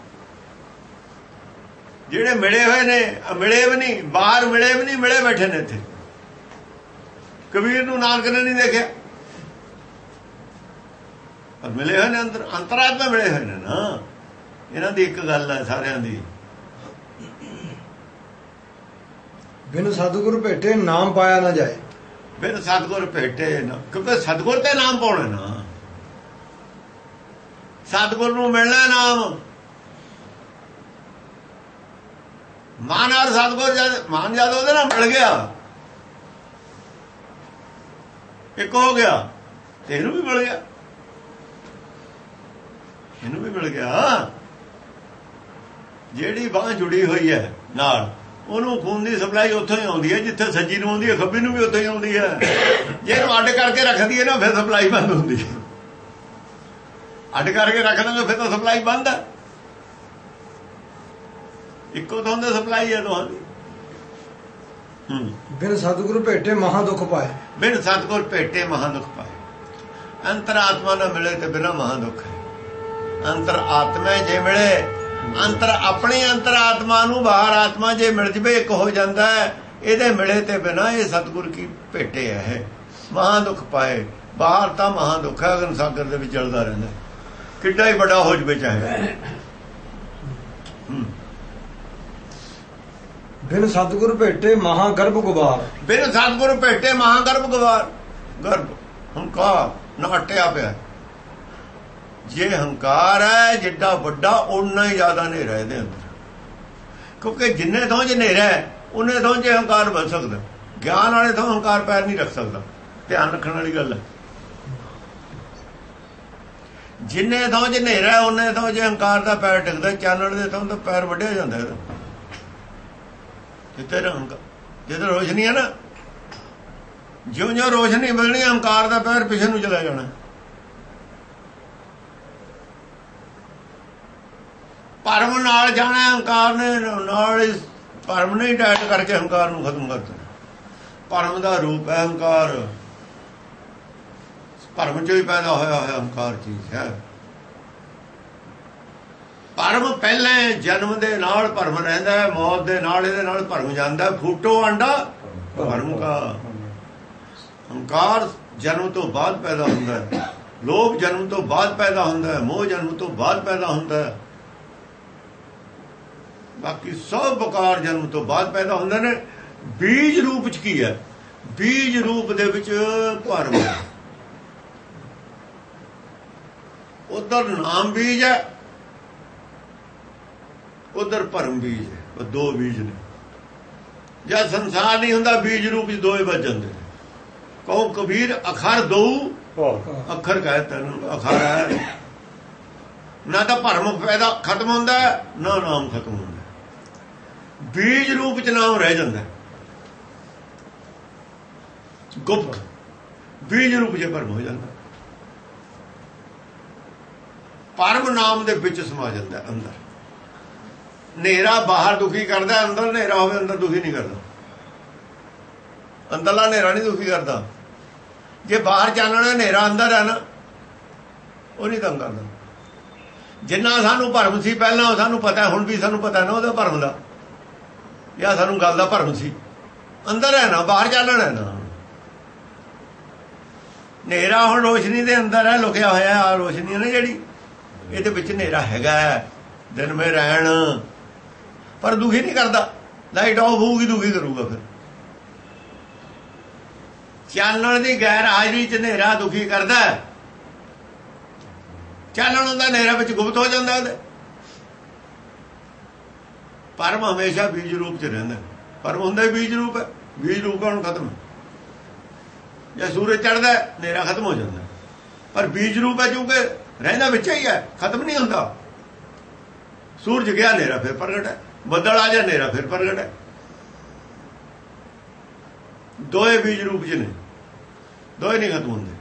ਜਿਹੜੇ ਮਿਲੇ ਹੋਏ ਨੇ ਮਿਲੇ ਵੀ ਨਹੀਂ, ਬਾਹਰ ਮਿਲੇ ਵੀ ਨਹੀਂ, ਮਿਲੇ ਬੈਠੇ ਨੇ ਇੱਥੇ। ਕਬੀਰ ਨੂੰ ਨਾਨਕ ਨੇ ਨਹੀਂ ਦੇਖਿਆ, ਪਰ ਮਿਲੇ ਹੋਏ ਨੇ ਅੰਦਰ, ਅੰਤਰਾਤਮਾ ਮਿਲੇ ਹੋਏ ਨੇ ਨਾ। ਇਹਨਾਂ ਦੀ ਇੱਕ ਗੱਲ ਹੈ ਸਾਰਿਆਂ ਦੀ, ਬਿਨ ਸਤਿਗੁਰ ਭੇਟੇ ਨਾਮ ਪਾਇਆ ਨਾ ਜਾਏ। ਬਿਨ ਸਤਿਗੁਰ ਭੇਟੇ ਨਾ, ਕਿਉਂਕਿ ਸਤਿਗੁਰ ਤੇ ਨਾਮ ਪਾਉਣਾ ਨਾ, ਸਤਿਗੁਰ ਨੂੰ ਮਿਲਣਾ ਨਾਮ। ਮਾਨ ਔਰ ਸਤਿਗੁਰ ਜਦ ਮਾਨ ਜਦ ਉਹਦੇ ਨਾਲ ਮਿਲ ਗਿਆ, ਇੱਕ ਹੋ ਗਿਆ, ਤੇ ਇਹਨੂੰ ਵੀ ਮਿਲ ਗਿਆ, ਇਹਨੂੰ ਵੀ ਮਿਲ ਗਿਆ। ਜਿਹੜੀ ਬਾਂਹ ਜੁੜੀ ਹੋਈ ਹੈ ਨਾਲ, ਉਹਨੂੰ ਖੂਨ ਦੀ ਸਪਲਾਈ ਉੱਥੋਂ ਹੀ ਆਉਂਦੀ ਹੈ, ਜਿੱਥੇ ਸੱਜੀ ਨੂੰ ਆਉਂਦੀ ਹੈ ਖੱਬੀ ਨੂੰ ਵੀ ਉੱਥੋਂ ਹੀ ਆਉਂਦੀ ਹੈ। ਜੇ ਇਹਨੂੰ ਅੱਡ ਕਰਕੇ ਰੱਖਦੀ ਹੈ ਨਾ, ਫਿਰ ਸਪਲਾਈ ਬੰਦ ਹੁੰਦੀ ਹੈ। ਅੱਡ ਕਰਕੇ ਰੱਖ ਦਾਂਗੇ ਫਿਰ ਤਾਂ ਸਪਲਾਈ ਬੰਦ ਹੈ। ਇੱਕੋ ਥਾਂ ਤੇ ਸਪਲਾਈ ਹੈ ਦੋਹਾਂ ਦੀ। ਬਿਨ ਸਤਿਗੁਰ ਭੇਟੇ ਮਹਾ ਦੁੱਖ ਪਾਏ। ਬਿਨ ਸਤਿਗੁਰ ਭੇਟੇ ਮਹਾ ਦੁੱਖ ਪਾਏ। ਅੰਤਰ ਆਤਮਾ ਨਾਲ ਮਿਲੇ ਤੇ ਬਿਨਾਂ ਮਹਾ ਦੁੱਖ ਹੈ। ਅੰਤਰ ਆਤਮਾ ਜੇ ਮਿਲੇ, ਅੰਤਰ ਆਪਣੀ ਅੰਤਰ ਆਤਮਾ ਨੂੰ ਬਾਹਰ ਆਤਮਾ ਜੇ ਮਿਲ ਜਵੇ, ਇੱਕ ਹੋ ਜਾਂਦਾ ਹੈ। ਇਹਦੇ ਮਿਲੇ ਤੇ ਬਿਨਾਂ ਇਹ ਸਤਿਗੁਰ ਕੀ ਭੇਟੇ ਹੈ। ਮਹਾ ਦੁੱਖ ਪਾਏ, ਬਾਹਰ ਤਾਂ ਮਹਾ ਦੁੱਖ ਹੈ, ਅਗਨ ਸਾਗਰ ਦੇ ਵਿੱਚ ਚਲਦਾ ਰਹਿੰਦਾ, ਕਿੱਡਾ ਹੀ ਵੱਡਾ ਹੋ ਜਵੇ ਚਾਹੇ। ਬਿਨ ਸਤਿਗੁਰ ਭੇਟੇ ਮਹਾ ਗਰਭ ਗੁਬਾਰ। ਬਿਨ ਸਤਿਗੁਰ ਭੇਟੇ ਮਹਾ ਗਰਭ ਗੁਬਾਰ। ਗਰਭ ਹੰਕਾਰ ਨਾ ਅਟਿਆ ਪਿਆ। ਜੇ ਹੰਕਾਰ ਹੈ ਜਿੱਡਾ ਵੱਡਾ, ਓਨਾ ਹੀ ਜ਼ਿਆਦਾ ਹਨੇਰਾ ਇਹਦੇ ਅੰਦਰ। ਕਿਉਂਕਿ ਜਿੰਨੇ ਥਾਂ 'ਚ ਹਨੇਰਾ ਹੈ, ਉਹਨੇ ਥਾਂ 'ਚ ਹੰਕਾਰ ਬਣ ਸਕਦਾ। ਗਿਆਨ ਵਾਲੇ ਥਾਂ ਹੰਕਾਰ ਪੈਰ ਨਹੀਂ ਰੱਖ ਸਕਦਾ। ਧਿਆਨ ਰੱਖਣ ਵਾਲੀ ਗੱਲ ਹੈ। ਜਿੰਨੇ ਥਾਂ 'ਚ ਹਨੇਰਾ, ਉਹਨੇ ਥਾਂ 'ਚ ਹੰਕਾਰ ਦਾ ਪੈਰ ਟਿਕਦਾ। ਚਾਨਣ ਦੇ ਥਾਂ ਤਾਂ ਪੈਰ ਵੱਢਿਆ ਜਾਂਦਾ ਇਹਦਾ। ਜਿੱਧਰ ਰੋਸ਼ਨੀ ਹੈ ਨਾ, ਜਿਉਂ-ਜਿਉਂ ਰੋਸ਼ਨੀ ਮਿਲਣੀ, ਹੰਕਾਰ ਦਾ ਪੈਰ ਪਿੱਛੇ ਨੂੰ ਚਲਾ ਜਾਣਾ। ਭਰਮ ਨਾਲ ਜਾਣਾ, ਹੰਕਾਰ ਨੇ ਨਾਲ ਹੀ ਭਰਮ ਨੇ ਹੀ ਟੈਟ ਕਰਕੇ ਹੰਕਾਰ ਨੂੰ ਖਤਮ ਕਰ ਦਿੱਤਾ। ਭਰਮ ਦਾ ਰੂਪ ਹੈ ਹੰਕਾਰ, ਭਰਮ ਚੋਂ ਹੀ ਪੈਦਾ ਹੋਇਆ ਹੋਇਆ ਹੰਕਾਰ ਚੀਜ਼ ਹੈ। ਭਰਮ ਪਹਿਲੇ ਜਨਮ ਦੇ ਨਾਲ ਭਰਮ ਰਹਿੰਦਾ ਹੈ, ਮੌਤ ਦੇ ਨਾਲ ਇਹਦੇ ਨਾਲ ਭਰਮ ਜਾਂਦਾ। ਫੂਟੋ ਆਂਡਾ ਭਰਮ ਕਾ। ਹੰਕਾਰ ਜਨਮ ਤੋਂ ਬਾਅਦ ਪੈਦਾ ਹੁੰਦਾ ਹੈ, ਲੋਭ ਜਨਮ ਤੋਂ ਬਾਅਦ ਪੈਦਾ ਹੁੰਦਾ ਹੈ, ਮੋਹ ਜਨਮ ਤੋਂ ਬਾਅਦ ਪੈਦਾ ਹੁੰਦਾ ਹੈ। ਬਾਕੀ ਸਭ ਵਿਕਾਰ ਜਨਮ ਤੋਂ ਬਾਅਦ ਪੈਦਾ ਹੁੰਦੇ ਨੇ। ਬੀਜ ਰੂਪ ਚ ਕੀ ਹੈ? ਬੀਜ ਰੂਪ ਦੇ ਵਿੱਚ ਭਰਮ ਹੈ। ਉਧਰ ਨਾਮ ਬੀਜ ਹੈ, ਉਧਰ ਭਰਮ ਬੀਜ ਹੈ। ਉਹ ਦੋ ਬੀਜ ਨੇ। ਜਦ ਸੰਸਾਰ ਨਹੀਂ ਹੁੰਦਾ, ਬੀਜ ਰੂਪ ਚ ਦੋਏ ਵੱਜ ਜਾਂਦੇ ਨੇ। ਕਹੋ ਕਬੀਰ ਅਖਰ ਦਊ, ਅੱਖਰ ਕਹੇ ਤੈਨੂੰ ਅਖਰ ਹੈ। ਨਾ ਤਾਂ ਭਰਮ ਪੈਦਾ ਖਤਮ ਹੁੰਦਾ, ਨਾ ਨਾਮ ਖਤਮ ਹੁੰਦਾ। ਬੀਜ ਰੂਪ ਚ ਨਾਮ ਰਹਿ ਜਾਂਦਾ, ਗੁਪਤ। ਬੀਜ ਰੂਪ ਚ ਭਰਮ ਹੋ ਜਾਂਦਾ। ਭਰਮ ਨਾਮ ਦੇ ਵਿੱਚ ਸਮਾ ਜਾਂਦਾ ਅੰਦਰ। ਹਨੇਰਾ ਬਾਹਰ ਦੁਖੀ ਕਰਦਾ, ਅੰਦਰ ਹਨੇਰਾ ਹੋਵੇ ਅੰਦਰ ਦੁਖੀ ਨਹੀਂ ਕਰਦਾ। ਅੰਦਰਲਾ ਹਨੇਰਾ ਨਹੀਂ ਦੁਖੀ ਕਰਦਾ। ਜੇ ਬਾਹਰ ਚਾਨਣਾ ਹਨੇਰਾ ਅੰਦਰ ਹੈ ਨਾ, ਉਹ ਨਹੀਂ ਤੰਗ ਕਰਦਾ। ਜਿੰਨਾ ਸਾਨੂੰ ਭਰਮ ਸੀ ਪਹਿਲਾਂ, ਸਾਨੂੰ ਪਤਾ, ਹੁਣ ਵੀ ਸਾਨੂੰ ਪਤਾ ਨਾ ਉਹਦਾ ਭਰਮ ਦਾ, ਜਾਂ ਸਾਨੂੰ ਗੱਲ ਦਾ ਭਰਮ ਸੀ। ਅੰਦਰ ਹੈ ਨਾ, ਬਾਹਰ ਚਾਨਣਾ ਹੈ ਨਾ। ਹਨੇਰਾ ਹੁਣ ਰੋਸ਼ਨੀ ਦੇ ਅੰਦਰ ਹੈ, ਲੁਕਿਆ ਹੋਇਆ। ਆ ਰੋਸ਼ਨੀ ਹੈ ਨਾ ਜਿਹੜੀ, ਇਹਦੇ ਵਿੱਚ ਹਨੇਰਾ ਹੈਗਾ। ਦਿਨ ਮੇ ਰਹਿਣ, ਪਰ ਦੁਖੀ ਨਹੀਂ ਕਰਦਾ। ਲਾਈਟ ਆਫ ਹੋਊਗੀ ਦੁਖੀ ਕਰੂਗਾ। ਫਿਰ ਚਾਨਣ ਦੀ ਗੈਰ ਹਾਜ਼ਰੀ ਚ ਹਨੇਰਾ ਦੁਖੀ ਕਰਦਾ। ਚਾਨਣ ਹੁੰਦਾ, ਹਨੇਰਾ ਵਿੱਚ ਗੁਪਤ ਹੋ ਜਾਂਦਾ ਉਹਦੇ। ਭਰਮ ਹਮੇਸ਼ਾ ਬੀਜ ਰੂਪ ਚ ਰਹਿੰਦਾ। ਭਰਮ ਹੁੰਦਾ ਹੀ ਬੀਜ ਰੂਪ ਹੈ। ਬੀਜ ਰੂਪ ਹੁਣ ਖਤਮ। ਜੇ ਸੂਰਜ ਚੜ੍ਹਦਾ, ਹਨੇਰਾ ਖਤਮ ਹੋ ਜਾਂਦਾ। ਪਰ ਬੀਜ ਰੂਪ ਹੈ, ਕਿਉਂਕਿ ਰਹਿੰਦਾ ਵਿੱਚ ਹੀ ਹੈ, ਖਤਮ ਨਹੀਂ ਹੁੰਦਾ। ਸੂਰਜ ਗਿਆ, ਹਨੇਰਾ ਫਿਰ ਪ੍ਰਗਟ ਹੈ। ਬੱਦਲ ਆ ਜਾ, ਹਨੇਰਾ ਫਿਰ ਪ੍ਰਗਟ ਹੈ। ਦੋਏ ਬੀਜ ਰੂਪ ਚ ਨੇ, ਦੋਏ ਨਹੀਂ ਖਤਮ ਹੁੰਦੇ।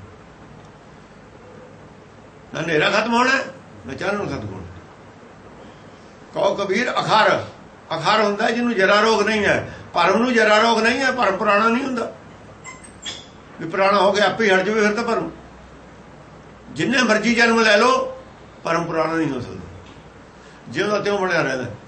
ਨਾ ਹਨੇਰਾ ਖਤਮ ਹੋਣਾ, ਨਾ ਚਾਨਣ ਖਤਮ ਹੋਣਾ। ਕਹੋ ਕਬੀਰ ਅਖਰ। ਅਖਰ ਹੁੰਦਾ ਜਿਹਨੂੰ ਜਰਾ ਰੋਗ ਨਹੀਂ ਹੈ। ਭਰਮ ਨੂੰ ਜਰਾ ਰੋਗ ਨਹੀਂ ਹੈ। ਭਰਮ ਪੁਰਾਣਾ ਨਹੀਂ ਹੁੰਦਾ ਵੀ ਪੁਰਾਣਾ ਹੋ ਗਿਆ ਆਪੇ ਹਟ ਜਾਵੇ, ਫਿਰ ਤਾਂ ਭਰਮ। ਜਿੰਨੇ ਮਰਜ਼ੀ ਜਨਮ ਲੈ ਲਓ ਪਰਮ ਪੁਰਾਣਾ ਨਹੀਂ ਹੋ ਸਕਦਾ, ਜਿਉਂ ਦਾ ਤਿਉਂ ਬਣਿਆ ਰਹਿੰਦਾ।